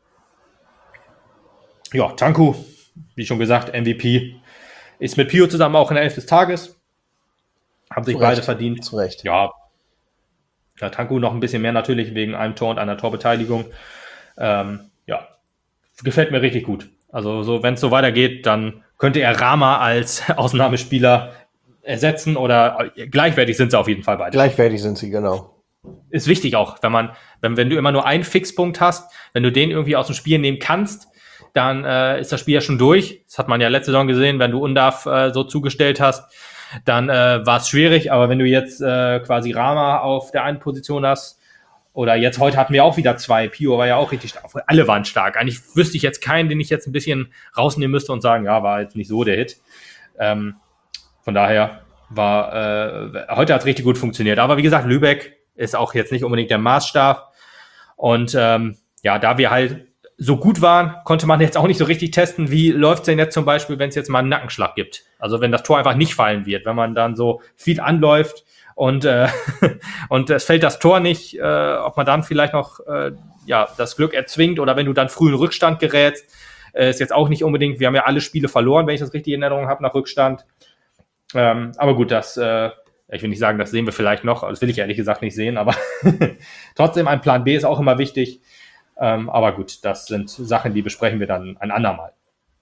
Ja, Tanku, wie schon gesagt, M V P. Ist mit Pio zusammen auch in der Elf des Tages. Haben sich Zu beide Recht. verdient. Zu Recht. Ja. ja. Tanku noch ein bisschen mehr natürlich wegen einem Tor und einer Torbeteiligung. Ähm, ja. Gefällt mir richtig gut. Also, so, wenn es so weitergeht, dann könnte er Rama als Ausnahmespieler ersetzen oder gleichwertig sind sie auf jeden Fall beide. Gleichwertig sind sie, genau. Ist wichtig auch, wenn man, wenn, wenn du immer nur einen Fixpunkt hast, wenn du den irgendwie aus dem Spiel nehmen kannst, dann äh, ist das Spiel ja schon durch. Das hat man ja letzte Saison gesehen, wenn du Undav äh, so zugestellt hast, dann äh, war es schwierig. Aber wenn du jetzt äh, quasi Rama auf der einen Position hast, oder jetzt heute hatten wir auch wieder zwei, Pio war ja auch richtig stark, alle waren stark. Eigentlich wüsste ich jetzt keinen, den ich jetzt ein bisschen rausnehmen müsste und sagen, ja, war jetzt nicht so der Hit. Ähm, von daher war, äh, heute hat es richtig gut funktioniert. Aber wie gesagt, Lübeck ist auch jetzt nicht unbedingt der Maßstab. Und ähm, ja, da wir halt so gut waren, konnte man jetzt auch nicht so richtig testen, wie läuft es denn jetzt zum Beispiel, wenn es jetzt mal einen Nackenschlag gibt. Also wenn das Tor einfach nicht fallen wird, wenn man dann so viel anläuft und äh, und es fällt das Tor nicht, äh, ob man dann vielleicht noch äh, ja das Glück erzwingt oder wenn du dann früh in Rückstand gerätst, äh, ist jetzt auch nicht unbedingt, wir haben ja alle Spiele verloren, wenn ich das richtig in Erinnerung habe, nach Rückstand. Ähm, aber gut, das, äh, ich will nicht sagen, das sehen wir vielleicht noch, das will ich ehrlich gesagt nicht sehen, aber trotzdem ein Plan B ist auch immer wichtig. Ähm, aber gut, das sind Sachen, die besprechen wir dann ein andermal.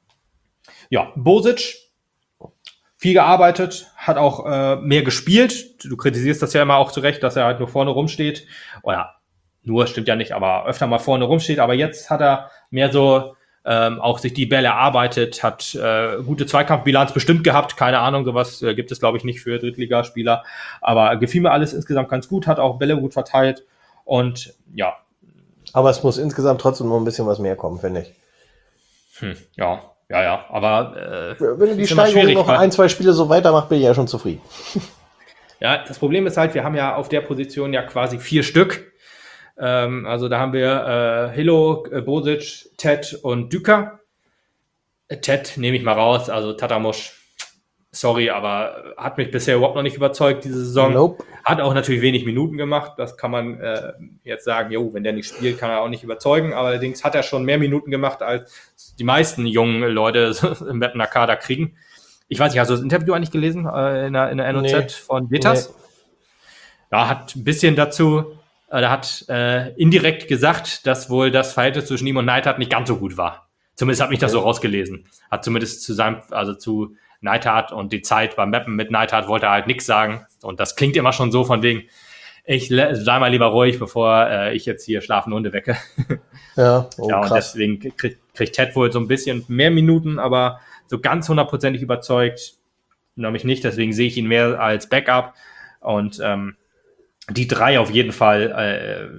Ja, Bosic, viel gearbeitet, hat auch äh, mehr gespielt. Du kritisierst das ja immer auch zu Recht, dass er halt nur vorne rumsteht. Oder nur, stimmt ja nicht, aber öfter mal vorne rumsteht. Aber jetzt hat er mehr so ähm, auch sich die Bälle erarbeitet, hat äh, gute Zweikampfbilanz bestimmt gehabt. Keine Ahnung, sowas äh, gibt es, glaube ich, nicht für Drittligaspieler. Aber gefiel mir alles insgesamt ganz gut, hat auch Bälle gut verteilt. Und ja, aber es muss insgesamt trotzdem noch ein bisschen was mehr kommen, finde ich. Hm, ja, ja, ja. Aber äh, wenn du die Steigerung noch ein, zwei Spiele so weitermachst, bin ich ja schon zufrieden. Ja, das Problem ist halt, wir haben ja auf der Position ja quasi vier Stück. Ähm, also da haben wir äh, Hillo, äh, Bosic, Ted und Düker. Äh, Ted nehme ich mal raus, also Tatamusch. Sorry, aber hat mich bisher überhaupt noch nicht überzeugt, diese Saison. Nope. Hat auch natürlich wenig Minuten gemacht. Das kann man äh, jetzt sagen, jo, wenn der nicht spielt, kann er auch nicht überzeugen. Allerdings hat er schon mehr Minuten gemacht, als die meisten jungen Leute im Mapner Kader kriegen. Ich weiß nicht, hast du das Interview eigentlich gelesen äh, in, der, in der N O Z nee. von Vitas? Nee. Ja, hat ein bisschen dazu, äh, da hat äh, indirekt gesagt, dass wohl das Verhältnis zwischen ihm und Neidhardt nicht ganz so gut war. Zumindest hat mich das so rausgelesen. Hat zumindest zu seinem, also zu Neidhardt und die Zeit beim Mappen mit Neidhardt wollte er halt nichts sagen. Und das klingt immer schon so von wegen, ich sei mal lieber ruhig, bevor äh, ich jetzt hier schlafende Hunde wecke. Ja, oh, ja, und krass. deswegen kriegt, kriegt Ted wohl so ein bisschen mehr Minuten, aber so ganz hundertprozentig überzeugt nämlich nicht. Deswegen sehe ich ihn mehr als Backup. Und ähm, die drei auf jeden Fall, äh,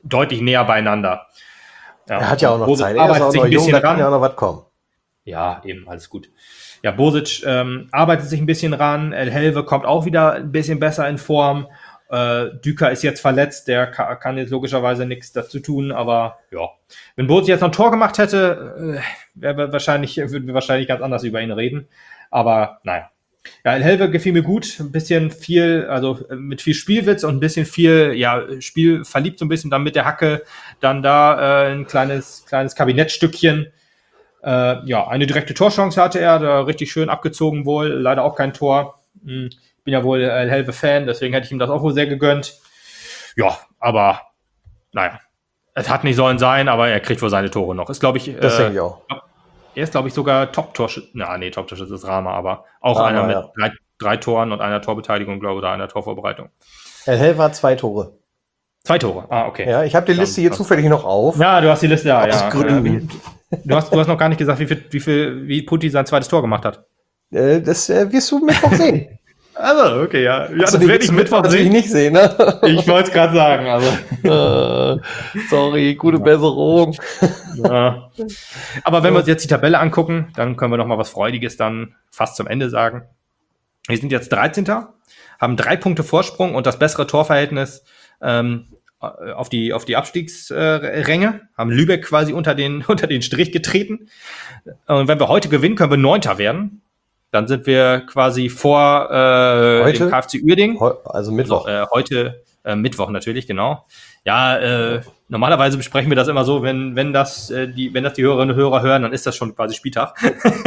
deutlich näher beieinander. Ja, Er hat ja auch noch Bosic Zeit. Er ist arbeitet auch sich noch ein jung, bisschen da kann ran. ja auch noch was kommen. Ja, eben, alles gut. Ja, Bosic ähm, arbeitet sich ein bisschen ran. El Helve kommt auch wieder ein bisschen besser in Form. Äh, Düker ist jetzt verletzt, der ka- kann jetzt logischerweise nichts dazu tun, aber ja. Wenn Bosic jetzt noch ein Tor gemacht hätte, äh, wäre wahrscheinlich, würden wir wahrscheinlich ganz anders über ihn reden. Aber naja. Ja, El Helve gefiel mir gut, ein bisschen viel, also mit viel Spielwitz und ein bisschen viel, ja, Spiel verliebt so ein bisschen, dann mit der Hacke, dann da äh, ein kleines, kleines Kabinettstückchen. Äh, ja, eine direkte Torchance hatte er, da richtig schön abgezogen wohl, leider auch kein Tor. Hm, bin ja wohl El Helve-Fan, deswegen hätte ich ihm das auch wohl sehr gegönnt. Ja, aber naja, es hat nicht sollen sein, aber er kriegt wohl seine Tore noch. Ist, glaube ich, Das äh, denke ich auch. er ist, glaube ich, sogar Top-Torschütze. Na, nee, Top-Torschütze ist Rama, aber auch Rama, einer mit ja. drei, drei Toren und einer Torbeteiligung, glaube ich, oder einer Torvorbereitung. El Helve hat zwei Tore. Zwei Tore, ah, okay. Ja, ich habe die Liste hier Dann- zufällig noch auf. Ja, du hast die Liste da, Aus ja. Gründen. Äh, wie- Du hast, du hast noch gar nicht gesagt, wie viel, wie viel, wie Putti sein zweites Tor gemacht hat. Äh, das äh, wirst du Mittwoch sehen. Also, okay, ja. Ja, Also, das werde ich Mittwoch natürlich sehen. nicht sehen, ne? Ich wollte es gerade sagen, also. Äh, sorry, gute Besserung. Ja. Aber wenn wir uns jetzt die Tabelle angucken, dann können wir noch mal was Freudiges dann fast zum Ende sagen. Wir sind jetzt dreizehnter, haben drei Punkte Vorsprung und das bessere Torverhältnis ähm, auf die, auf die Abstiegsränge, haben Lübeck quasi unter den, unter den Strich getreten. Und wenn wir heute gewinnen, können wir Neunter werden. Dann sind wir quasi vor äh, Heute? dem KfC Uerdingen. Heu- Also Mittwoch. So, äh, heute äh, Mittwoch natürlich, genau. Ja, äh, normalerweise besprechen wir das immer so, wenn, wenn, das, äh, die, wenn das die Hörerinnen und Hörer hören, dann ist das schon quasi Spieltag.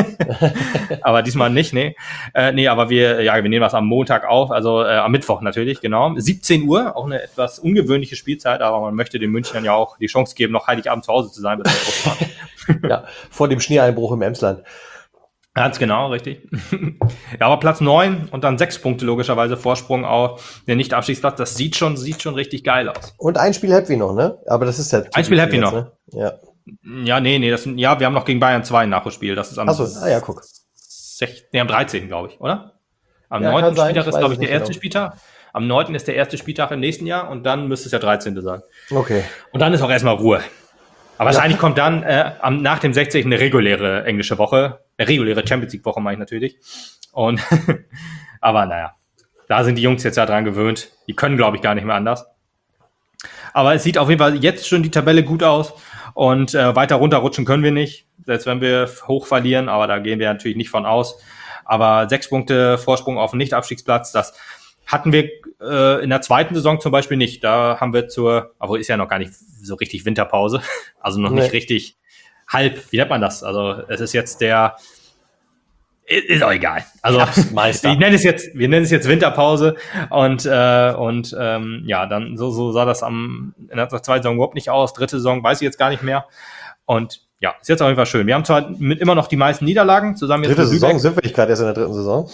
Aber diesmal nicht, nee. Äh, nee, aber wir, ja, wir nehmen das am Montag auf, also äh, am Mittwoch natürlich, genau. siebzehn Uhr, auch eine etwas ungewöhnliche Spielzeit, aber man möchte den Münchnern ja auch die Chance geben, noch Heiligabend zu Hause zu sein. Mit der Großfahrt. Ja, vor dem Schneeeinbruch im Emsland. Ganz genau, richtig. Ja, aber Platz neun und dann sechs Punkte logischerweise Vorsprung auf den Nicht-Abstiegsplatz. Das sieht schon, sieht schon richtig geil aus. Und ein Spiel Happy noch, ne? Aber das ist ja. Ein Spiel Happy jetzt, noch. Ne? Ja. Ja, nee, nee, das sind, ja, wir haben noch gegen Bayern zwei ein Nachholspiel. Das ist am, Achso, ah ja, guck. sech, nee, am dreizehnten, glaube ich, oder? Am Ja, neunten kann sein, Spieltag ich ist, weiß glaube es ich, der nicht erste genau. Spieltag. Am neunten ist der erste Spieltag im nächsten Jahr und dann müsste es der dreizehnte sein. Okay. Und dann ist auch erstmal Ruhe. Aber wahrscheinlich kommt dann äh, am, nach dem sechzehnten eine reguläre englische Woche, eine reguläre Champions League Woche, meine ich natürlich. Und aber naja, da sind die Jungs jetzt ja dran gewöhnt. Die können, glaube ich, gar nicht mehr anders. Aber es sieht auf jeden Fall jetzt schon die Tabelle gut aus und äh, weiter runterrutschen können wir nicht, selbst wenn wir hoch verlieren, aber da gehen wir natürlich nicht von aus. Aber sechs Punkte Vorsprung auf den Nicht-Abstiegsplatz, das hatten wir äh, in der zweiten Saison zum Beispiel nicht. Da haben wir zur, aber ist ja noch gar nicht so richtig Winterpause, also noch nicht Nee. richtig halb, wie nennt man das? Also es ist jetzt der, ist, ist auch egal. Also Herbstmeister. ich nenne es jetzt, wir nennen es jetzt Winterpause und äh, und ähm, ja, dann so so sah das am in der zweiten Saison überhaupt nicht aus. Dritte Saison weiß ich jetzt gar nicht mehr. Und ja, ist jetzt auf jeden Fall schön. Wir haben zwar mit immer noch die meisten Niederlagen zusammen jetzt Dritte mit Saison Lübeck. sind wir nicht gerade erst in der dritten Saison.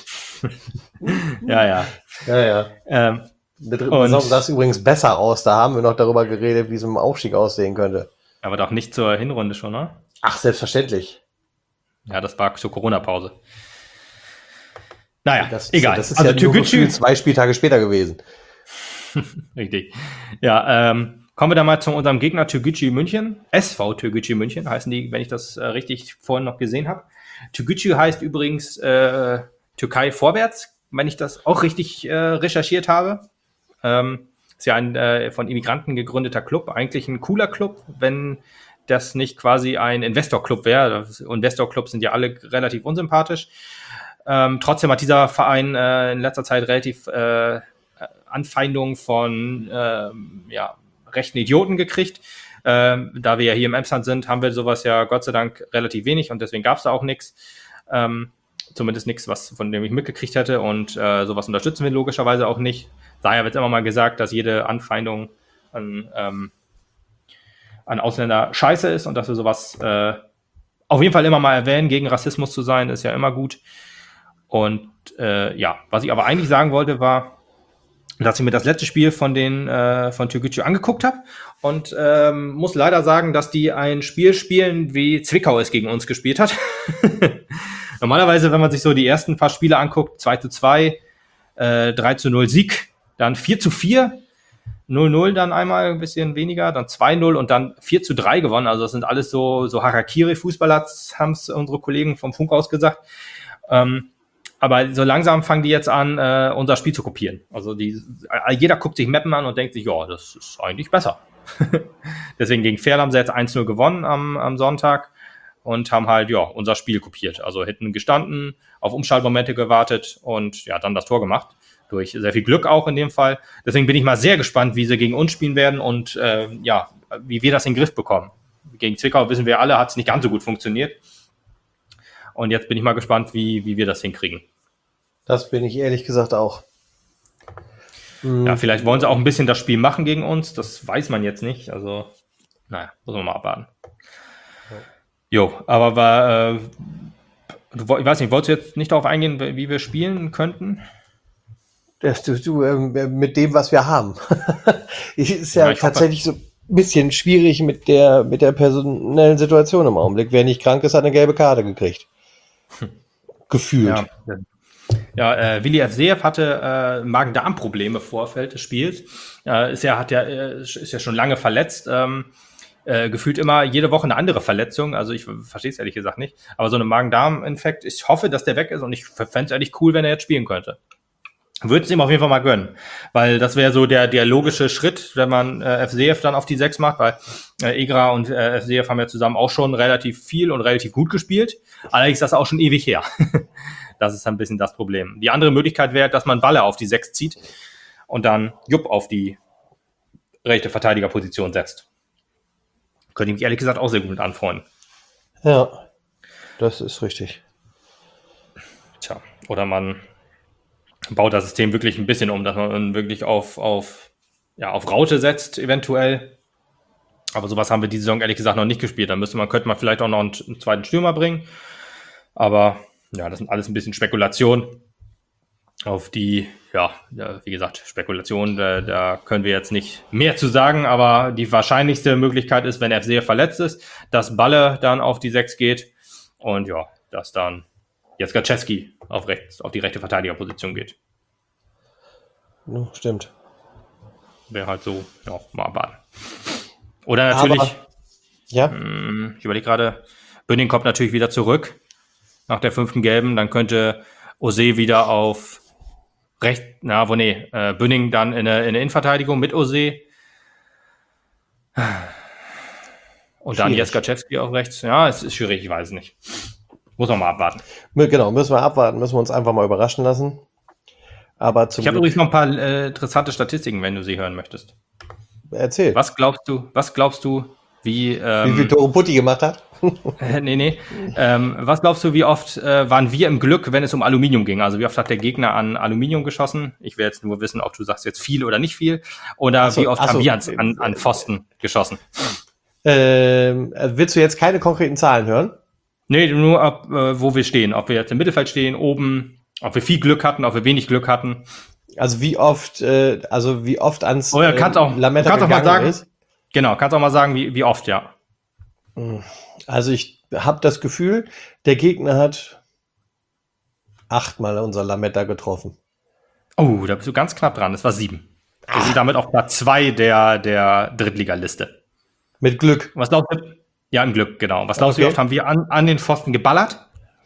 Ja, ja. Ja, ja. Ähm, In der dritten Und- Saison sah es übrigens besser aus. Da haben wir noch darüber geredet, wie es im Aufstieg aussehen könnte. aber doch nicht zur Hinrunde schon, ne? Ach, selbstverständlich. Ja, das war zur Corona-Pause. Naja, Das ist, egal. Das ist also ja nur Türkgücü, gefühlt zwei Spieltage später gewesen. richtig. Ja, ähm, kommen wir dann mal zu unserem Gegner Türkgücü München. S V Türkgücü München heißen die, wenn ich das äh, richtig vorhin noch gesehen habe. Türkgücü heißt übrigens äh, Türkei vorwärts, wenn ich das auch richtig äh, recherchiert habe. Ähm, ist ja ein äh, von Immigranten gegründeter Club, eigentlich ein cooler Club, wenn das nicht quasi ein Investor-Club wäre. Investor-Clubs sind ja alle relativ unsympathisch. Ähm, trotzdem hat dieser Verein äh, in letzter Zeit relativ äh, Anfeindungen von ähm, ja, rechten Idioten gekriegt. Ähm, da wir ja hier im Emsland sind, haben wir sowas ja Gott sei Dank relativ wenig und deswegen gab es da auch nichts. Ähm, zumindest nichts, was von dem ich mitgekriegt hätte und äh, sowas unterstützen wir logischerweise auch nicht. Daher wird immer mal gesagt, dass jede Anfeindung an, ähm, an Ausländer scheiße ist und dass wir sowas äh, auf jeden Fall immer mal erwähnen. Gegen Rassismus zu sein, ist ja immer gut. Und äh, ja, was ich aber eigentlich sagen wollte, war, dass ich mir das letzte Spiel von den äh, von Türkgücü angeguckt habe und ähm, muss leider sagen, dass die ein Spiel spielen, wie Zwickau es gegen uns gespielt hat. Normalerweise, wenn man sich so die ersten paar Spiele anguckt, zwei zu zwei, äh, drei zu null Sieg, dann vier zu vier, null null dann einmal ein bisschen weniger, dann zwei null und dann vier zu drei gewonnen. Also das sind alles so, so Harakiri-Fußballer, haben es unsere Kollegen vom Funk aus gesagt. Ähm, aber so langsam fangen die jetzt an, äh, unser Spiel zu kopieren. Also die, jeder guckt sich Mappen an und denkt sich, ja, das ist eigentlich besser. Deswegen gegen Ferl haben sie jetzt eins null gewonnen am, am Sonntag und haben halt, ja, unser Spiel kopiert. Also hätten gestanden, auf Umschaltmomente gewartet und ja, dann das Tor gemacht. Durch sehr viel Glück auch in dem Fall. Deswegen bin ich mal sehr gespannt, wie sie gegen uns spielen werden und äh, ja, wie wir das in den Griff bekommen. Gegen Zwickau, wissen wir alle, hat es nicht ganz so gut funktioniert. Und jetzt bin ich mal gespannt, wie, wie wir das hinkriegen. Das bin ich ehrlich gesagt auch. Mhm. Ja, vielleicht wollen sie auch ein bisschen das Spiel machen gegen uns. Das weiß man jetzt nicht. Also, naja, muss man mal abwarten. Jo, aber war, äh, du, ich weiß nicht, wolltest du jetzt nicht darauf eingehen, wie wir spielen könnten? Das, du, du, äh, mit dem, was wir haben. Ist ja, Ja, ich tatsächlich so ein bisschen schwierig mit der, mit der personellen Situation im Augenblick. Wer nicht krank ist, hat eine gelbe Karte gekriegt. Gefühlt. Ja, ja äh, Willi Evseev hatte äh, Magen-Darm-Probleme vor Vorfeld des Spiels. Äh, ist ja, hat ja, ist ja schon lange verletzt. Ähm, äh, gefühlt immer jede Woche eine andere Verletzung. Also ich verstehe es ehrlich gesagt nicht. Aber so eine Magen-Darm-Infekt, ich hoffe, dass der weg ist und ich fände es ehrlich cool, wenn er jetzt spielen könnte. Würde es ihm auf jeden Fall mal gönnen, weil das wäre so der, der logische Schritt, wenn man äh, Evseev dann auf die sechs macht, weil äh, Egra und äh, Evseev haben ja zusammen auch schon relativ viel und relativ gut gespielt. Allerdings ist das auch schon ewig her. Das ist ein bisschen das Problem. Die andere Möglichkeit wäre, dass man Balle auf die sechs zieht und dann Jupp auf die rechte Verteidigerposition setzt. Könnte ich mich ehrlich gesagt auch sehr gut mit anfreunden. Ja, das ist richtig. Tja, oder man baut das System wirklich ein bisschen um, dass man wirklich auf, auf, ja, auf Raute setzt, eventuell. Aber sowas haben wir diese Saison ehrlich gesagt noch nicht gespielt. Da müsste man, könnte man vielleicht auch noch einen, einen zweiten Stürmer bringen. Aber ja, das sind alles ein bisschen Spekulationen. Auf die, ja, wie gesagt, Spekulationen, da, da können wir jetzt nicht mehr zu sagen. Aber die wahrscheinlichste Möglichkeit ist, wenn F C verletzt ist, dass Balle dann auf die sechs geht. Und ja, dass dann jetzt Gaczewski auf rechts, auf die rechte Verteidigerposition geht. Ja, stimmt. Wäre halt so, ja, mal abwarten. Oder natürlich, Aber, ja. mh, ich überlege gerade, Bünning kommt natürlich wieder zurück nach der fünften Gelben. Dann könnte Ose wieder auf rechts, na, wo nee, äh, Bünning dann in der, in der Innenverteidigung mit Ose. Und dann jetzt Gaczewski auf rechts. Ja, es ist schwierig, ich weiß es nicht. Muss man mal abwarten. Genau, müssen wir abwarten, müssen wir uns einfach mal überraschen lassen. Aber zum ich habe Glück- übrigens noch ein paar äh, interessante Statistiken, wenn du sie hören möchtest. Erzähl. Was glaubst du, was glaubst du, wie, ähm, Wie viel Tore Putti gemacht hat? äh, nee, nee, ähm, was glaubst du, wie oft äh, waren wir im Glück, wenn es um Aluminium ging? Also wie oft hat der Gegner an Aluminium geschossen? Ich will jetzt nur wissen, ob du sagst jetzt viel oder nicht viel. Oder Ach so, wie oft ach so. haben wir ans, an, an Pfosten geschossen? Ähm, willst du jetzt keine konkreten Zahlen hören? Nee, nur ab, äh, wo wir stehen. Ob wir jetzt im Mittelfeld stehen, oben, ob wir viel Glück hatten, ob wir wenig Glück hatten. Also wie oft, äh, also wie oft ans Oh ja, kannst auch, Lametta kannst auch mal gegangen sagen. ist? Genau, kannst auch mal sagen, wie, wie oft, ja. Also ich habe das Gefühl, der Gegner hat achtmal unser Lametta getroffen. Oh, da bist du ganz knapp dran. Das war sieben. Wir sind damit auf Platz zwei der, der Drittligaliste. Mit Glück. Was glaubst du? Ja, im Glück, genau. Was glaubst du, wie Okay. oft haben wir an, an den Pfosten geballert?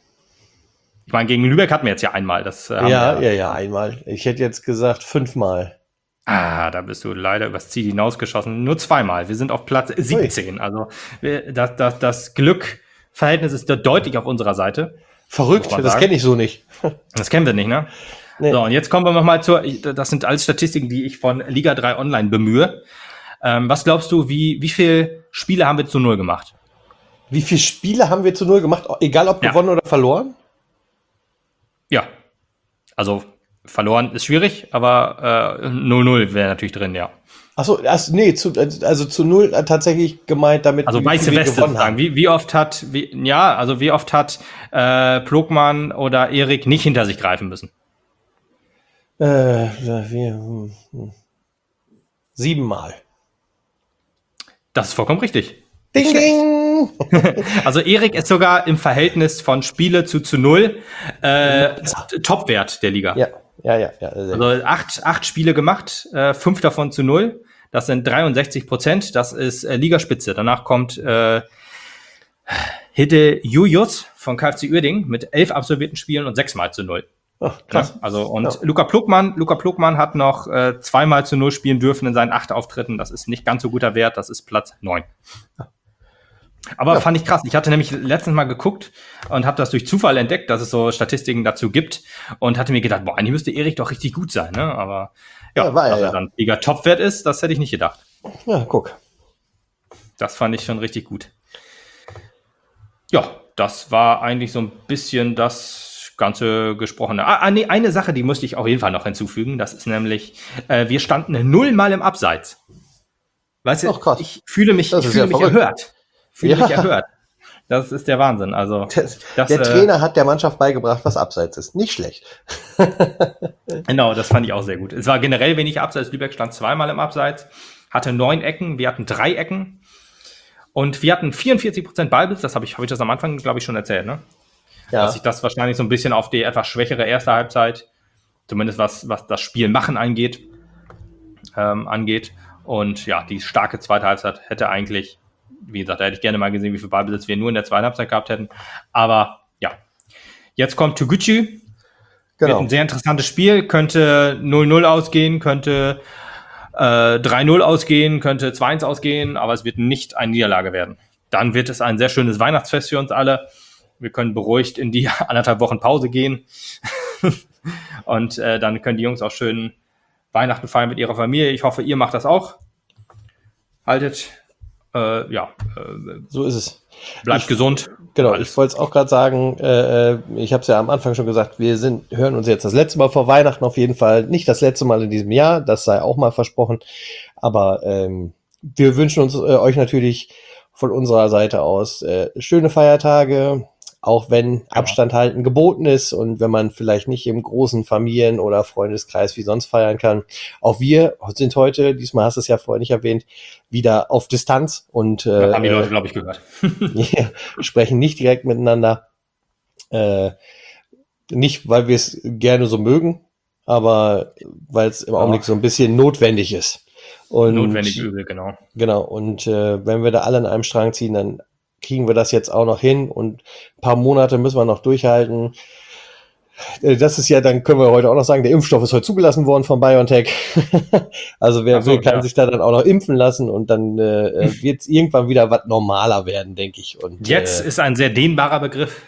Ich meine, gegen Lübeck hatten wir jetzt ja einmal. Das, äh, haben Ja, wir, ja, ja, einmal. Ich hätte jetzt gesagt fünfmal. Ah, da bist du leider übers Ziel hinausgeschossen. Nur zweimal. Wir sind auf Platz siebzehn. Also wir, das, das, das Glückverhältnis ist da deutlich auf unserer Seite. Verrückt, Muss man das sagen. kenne ich so nicht. Das kennen wir nicht, ne? Nee. So, und jetzt kommen wir nochmal zur, das sind alles Statistiken, die ich von Liga drei Online bemühe. Ähm, was glaubst du, wie, wie viele Spiele haben wir zu Null gemacht? Wie viele Spiele haben wir zu Null gemacht, egal ob Ja. gewonnen oder verloren? Ja. Also, verloren ist schwierig, aber äh, null null wäre natürlich drin, ja. Achso, also, nee, zu, also zu Null äh, tatsächlich gemeint, damit Also wie weiße viel wir Weste gewonnen sozusagen. haben. Wie, wie oft hat, wie, ja, also wie oft hat äh, Plogmann oder Erik nicht hinter sich greifen müssen? Äh, ja, wir, hm, hm. Siebenmal. Das ist vollkommen richtig. Ding, ding! Also Erik ist sogar im Verhältnis von Spiele zu zu null äh, t- Topwert der Liga. Ja, ja, ja. ja sehr gut. Also acht, acht Spiele gemacht, äh, fünf davon zu null. Das sind dreiundsechzig Prozent. Das ist äh, Ligaspitze. Danach kommt äh, Hidde Jujus von K F C Uerdingen mit elf absolvierten Spielen und sechsmal zu null. Ach, krass. Ja, also und Ja. Luca Plugmann, Luca Plugmann hat noch äh, zweimal zu null spielen dürfen in seinen acht Auftritten. Das ist nicht ganz so guter Wert. Das ist Platz neun. Aber ja. Fand ich krass. Ich hatte nämlich letztens mal geguckt und habe das durch Zufall entdeckt, dass es so Statistiken dazu gibt und hatte mir gedacht, boah, eigentlich müsste Erik doch richtig gut sein, ne? Aber ja, Ja, war er, dass er ja. dann mega Topwert ist, das hätte ich nicht gedacht. Ja, guck. Das fand ich schon richtig gut. Ja, das war eigentlich so ein bisschen das ganze Gesprochene. Ah, nee, eine Sache, die musste ich auf jeden Fall noch hinzufügen. Das ist nämlich, äh, wir standen nullmal im Abseits. Weißt du, Ach, krass. ich fühle mich, Das ich ist fühle ja mich verrückt. erhört. Fühle Ja. mich erhört. Das ist der Wahnsinn. Also, Das, das, der äh, Trainer hat der Mannschaft beigebracht, was Abseits ist. Nicht schlecht. Genau, das fand ich auch sehr gut. Es war generell wenig Abseits. Lübeck stand zweimal im Abseits, hatte neun Ecken, wir hatten drei Ecken und wir hatten vierundvierzig Prozent Ballbesitz. Das habe ich, habe ich das am Anfang, glaube ich, schon erzählt, ne? Ja. Dass sich das wahrscheinlich so ein bisschen auf die etwas schwächere erste Halbzeit, zumindest was, was das Spiel machen angeht, ähm, angeht. Und ja, die starke zweite Halbzeit hätte eigentlich, wie gesagt, da hätte ich gerne mal gesehen, wie viel Ballbesitz wir nur in der zweiten Halbzeit gehabt hätten. Aber ja, jetzt kommt Toguchi. Wird Genau. ein sehr interessantes Spiel, könnte null null ausgehen, könnte äh, drei null ausgehen, könnte zwei eins ausgehen, aber es wird nicht eine Niederlage werden. Dann wird es ein sehr schönes Weihnachtsfest für uns alle. Wir können beruhigt in die anderthalb Wochen Pause gehen und äh, dann können die Jungs auch schön Weihnachten feiern mit ihrer Familie. Ich hoffe, ihr macht das auch. Haltet, äh, ja, äh, So ist es. bleibt Ich- gesund. Genau, Alles. ich wollte es auch gerade sagen, äh, äh, ich habe es ja am Anfang schon gesagt, wir sind, hören uns jetzt das letzte Mal vor Weihnachten auf jeden Fall, nicht das letzte Mal in diesem Jahr, das sei auch mal versprochen, aber ähm, wir wünschen uns äh, euch natürlich von unserer Seite aus äh, schöne Feiertage, auch wenn Abstand halten geboten ist und wenn man vielleicht nicht im großen Familien- oder Freundeskreis wie sonst feiern kann. Auch wir sind heute, diesmal hast du es ja vorher nicht erwähnt, wieder auf Distanz und äh, Das haben die Leute, glaube ich, gehört. ja, sprechen nicht direkt miteinander. Äh, nicht, weil wir es gerne so mögen, aber weil es im Ja. Augenblick so ein bisschen notwendig ist. Und, Notwendig übel, genau. Genau, und äh, wenn wir da alle an einem Strang ziehen, dann kriegen wir das jetzt auch noch hin und ein paar Monate müssen wir noch durchhalten. Äh, Das ist ja, dann können wir heute auch noch sagen, der Impfstoff ist heute zugelassen worden von BioNTech. Also wer Ach so, will, kann ja. sich da dann auch noch impfen lassen und dann äh, wird es irgendwann wieder was normaler werden, denke ich. Und Jetzt äh, ist ein sehr dehnbarer Begriff.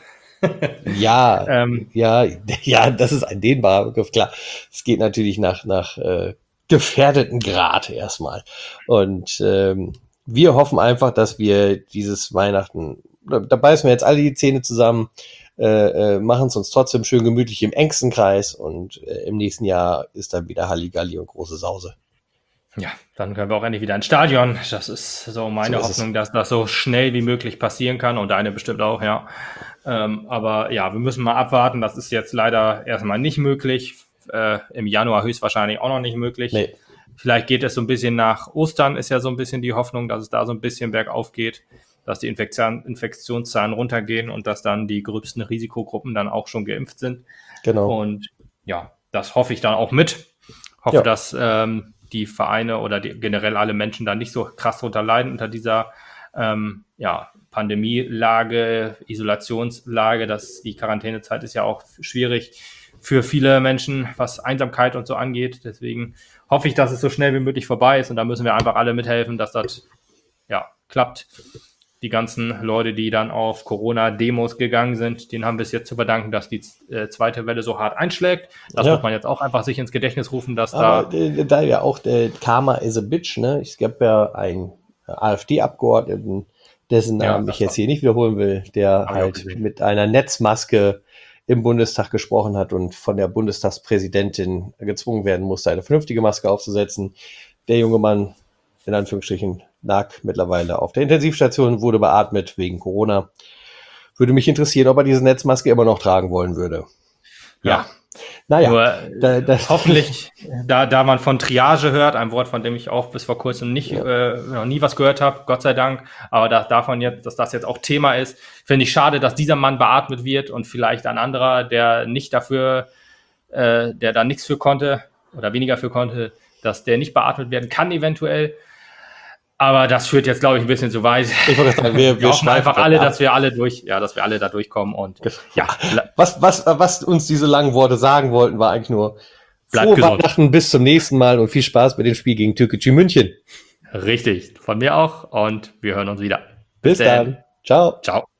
ja, Ähm, ja, ja, das ist ein dehnbarer Begriff, klar. Es geht natürlich nach, nach äh, gefährdeten Grad erstmal. Und ähm, wir hoffen einfach, dass wir dieses Weihnachten, da, da beißen wir jetzt alle die Zähne zusammen, äh, äh, machen es uns trotzdem schön gemütlich im engsten Kreis und äh, im nächsten Jahr ist dann wieder Halligalli und große Sause. Ja, dann können wir auch endlich wieder ins Stadion. Das ist so meine So ist es. Hoffnung, dass das so schnell wie möglich passieren kann und deine bestimmt auch, ja. Ähm, aber ja, wir müssen mal abwarten. Das ist jetzt leider erstmal nicht möglich. Äh, Im Januar höchstwahrscheinlich auch noch nicht möglich. Nee. Vielleicht geht es so ein bisschen nach Ostern, ist ja so ein bisschen die Hoffnung, dass es da so ein bisschen bergauf geht, dass die Infektion, Infektionszahlen runtergehen und dass dann die gröbsten Risikogruppen dann auch schon geimpft sind. Genau. Und ja, das hoffe ich dann auch mit. Hoffe, Ja. dass ähm, die Vereine oder die, generell alle Menschen da nicht so krass drunter leiden unter dieser ähm, ja, Pandemielage, Isolationslage. Das, die Quarantänezeit ist ja auch schwierig für viele Menschen, was Einsamkeit und so angeht. Deswegen hoffe ich, dass es so schnell wie möglich vorbei ist und da müssen wir einfach alle mithelfen, dass das ja, klappt. Die ganzen Leute, die dann auf Corona-Demos gegangen sind, denen haben wir es jetzt zu verdanken, dass die äh, zweite Welle so hart einschlägt. Das Ja. muss man jetzt auch einfach sich ins Gedächtnis rufen, dass Aber da... äh, da ja auch der Karma is a bitch, ne? Es gab ja einen AfD-Abgeordneten, dessen Ja, Namen das ich jetzt hier nicht wiederholen will, der Hab ich auch halt gesehen. mit einer Netzmaske im Bundestag gesprochen hat und von der Bundestagspräsidentin gezwungen werden musste, eine vernünftige Maske aufzusetzen. Der junge Mann, in Anführungsstrichen, lag mittlerweile auf der Intensivstation, wurde beatmet wegen Corona. Würde mich interessieren, ob er diese Netzmaske immer noch tragen wollen würde. Ja, Naja, nur da- da- hoffentlich, da, da man von Triage hört, ein Wort, von dem ich auch bis vor kurzem nicht, äh, noch nie was gehört habe, Gott sei Dank, aber da, davon jetzt, dass das jetzt auch Thema ist, finde ich schade, dass dieser Mann beatmet wird und vielleicht ein anderer, der nicht dafür, äh, der da nichts für konnte oder weniger für konnte, dass der nicht beatmet werden kann eventuell. Aber das führt jetzt, glaube ich, ein bisschen zu weit. Ich wollte sagen, wir, Wir wir hoffen einfach schweifen alle, ab. dass wir alle durch, ja, dass wir alle da durchkommen und ja, Was, was, was uns diese langen Worte sagen wollten, war eigentlich nur Bleibt frohe gesund. Weihnachten, bis zum nächsten Mal und viel Spaß mit dem Spiel gegen Türkgücü München. richtig. Von mir auch und wir hören uns wieder. Bis dann. dann. Ciao. Ciao.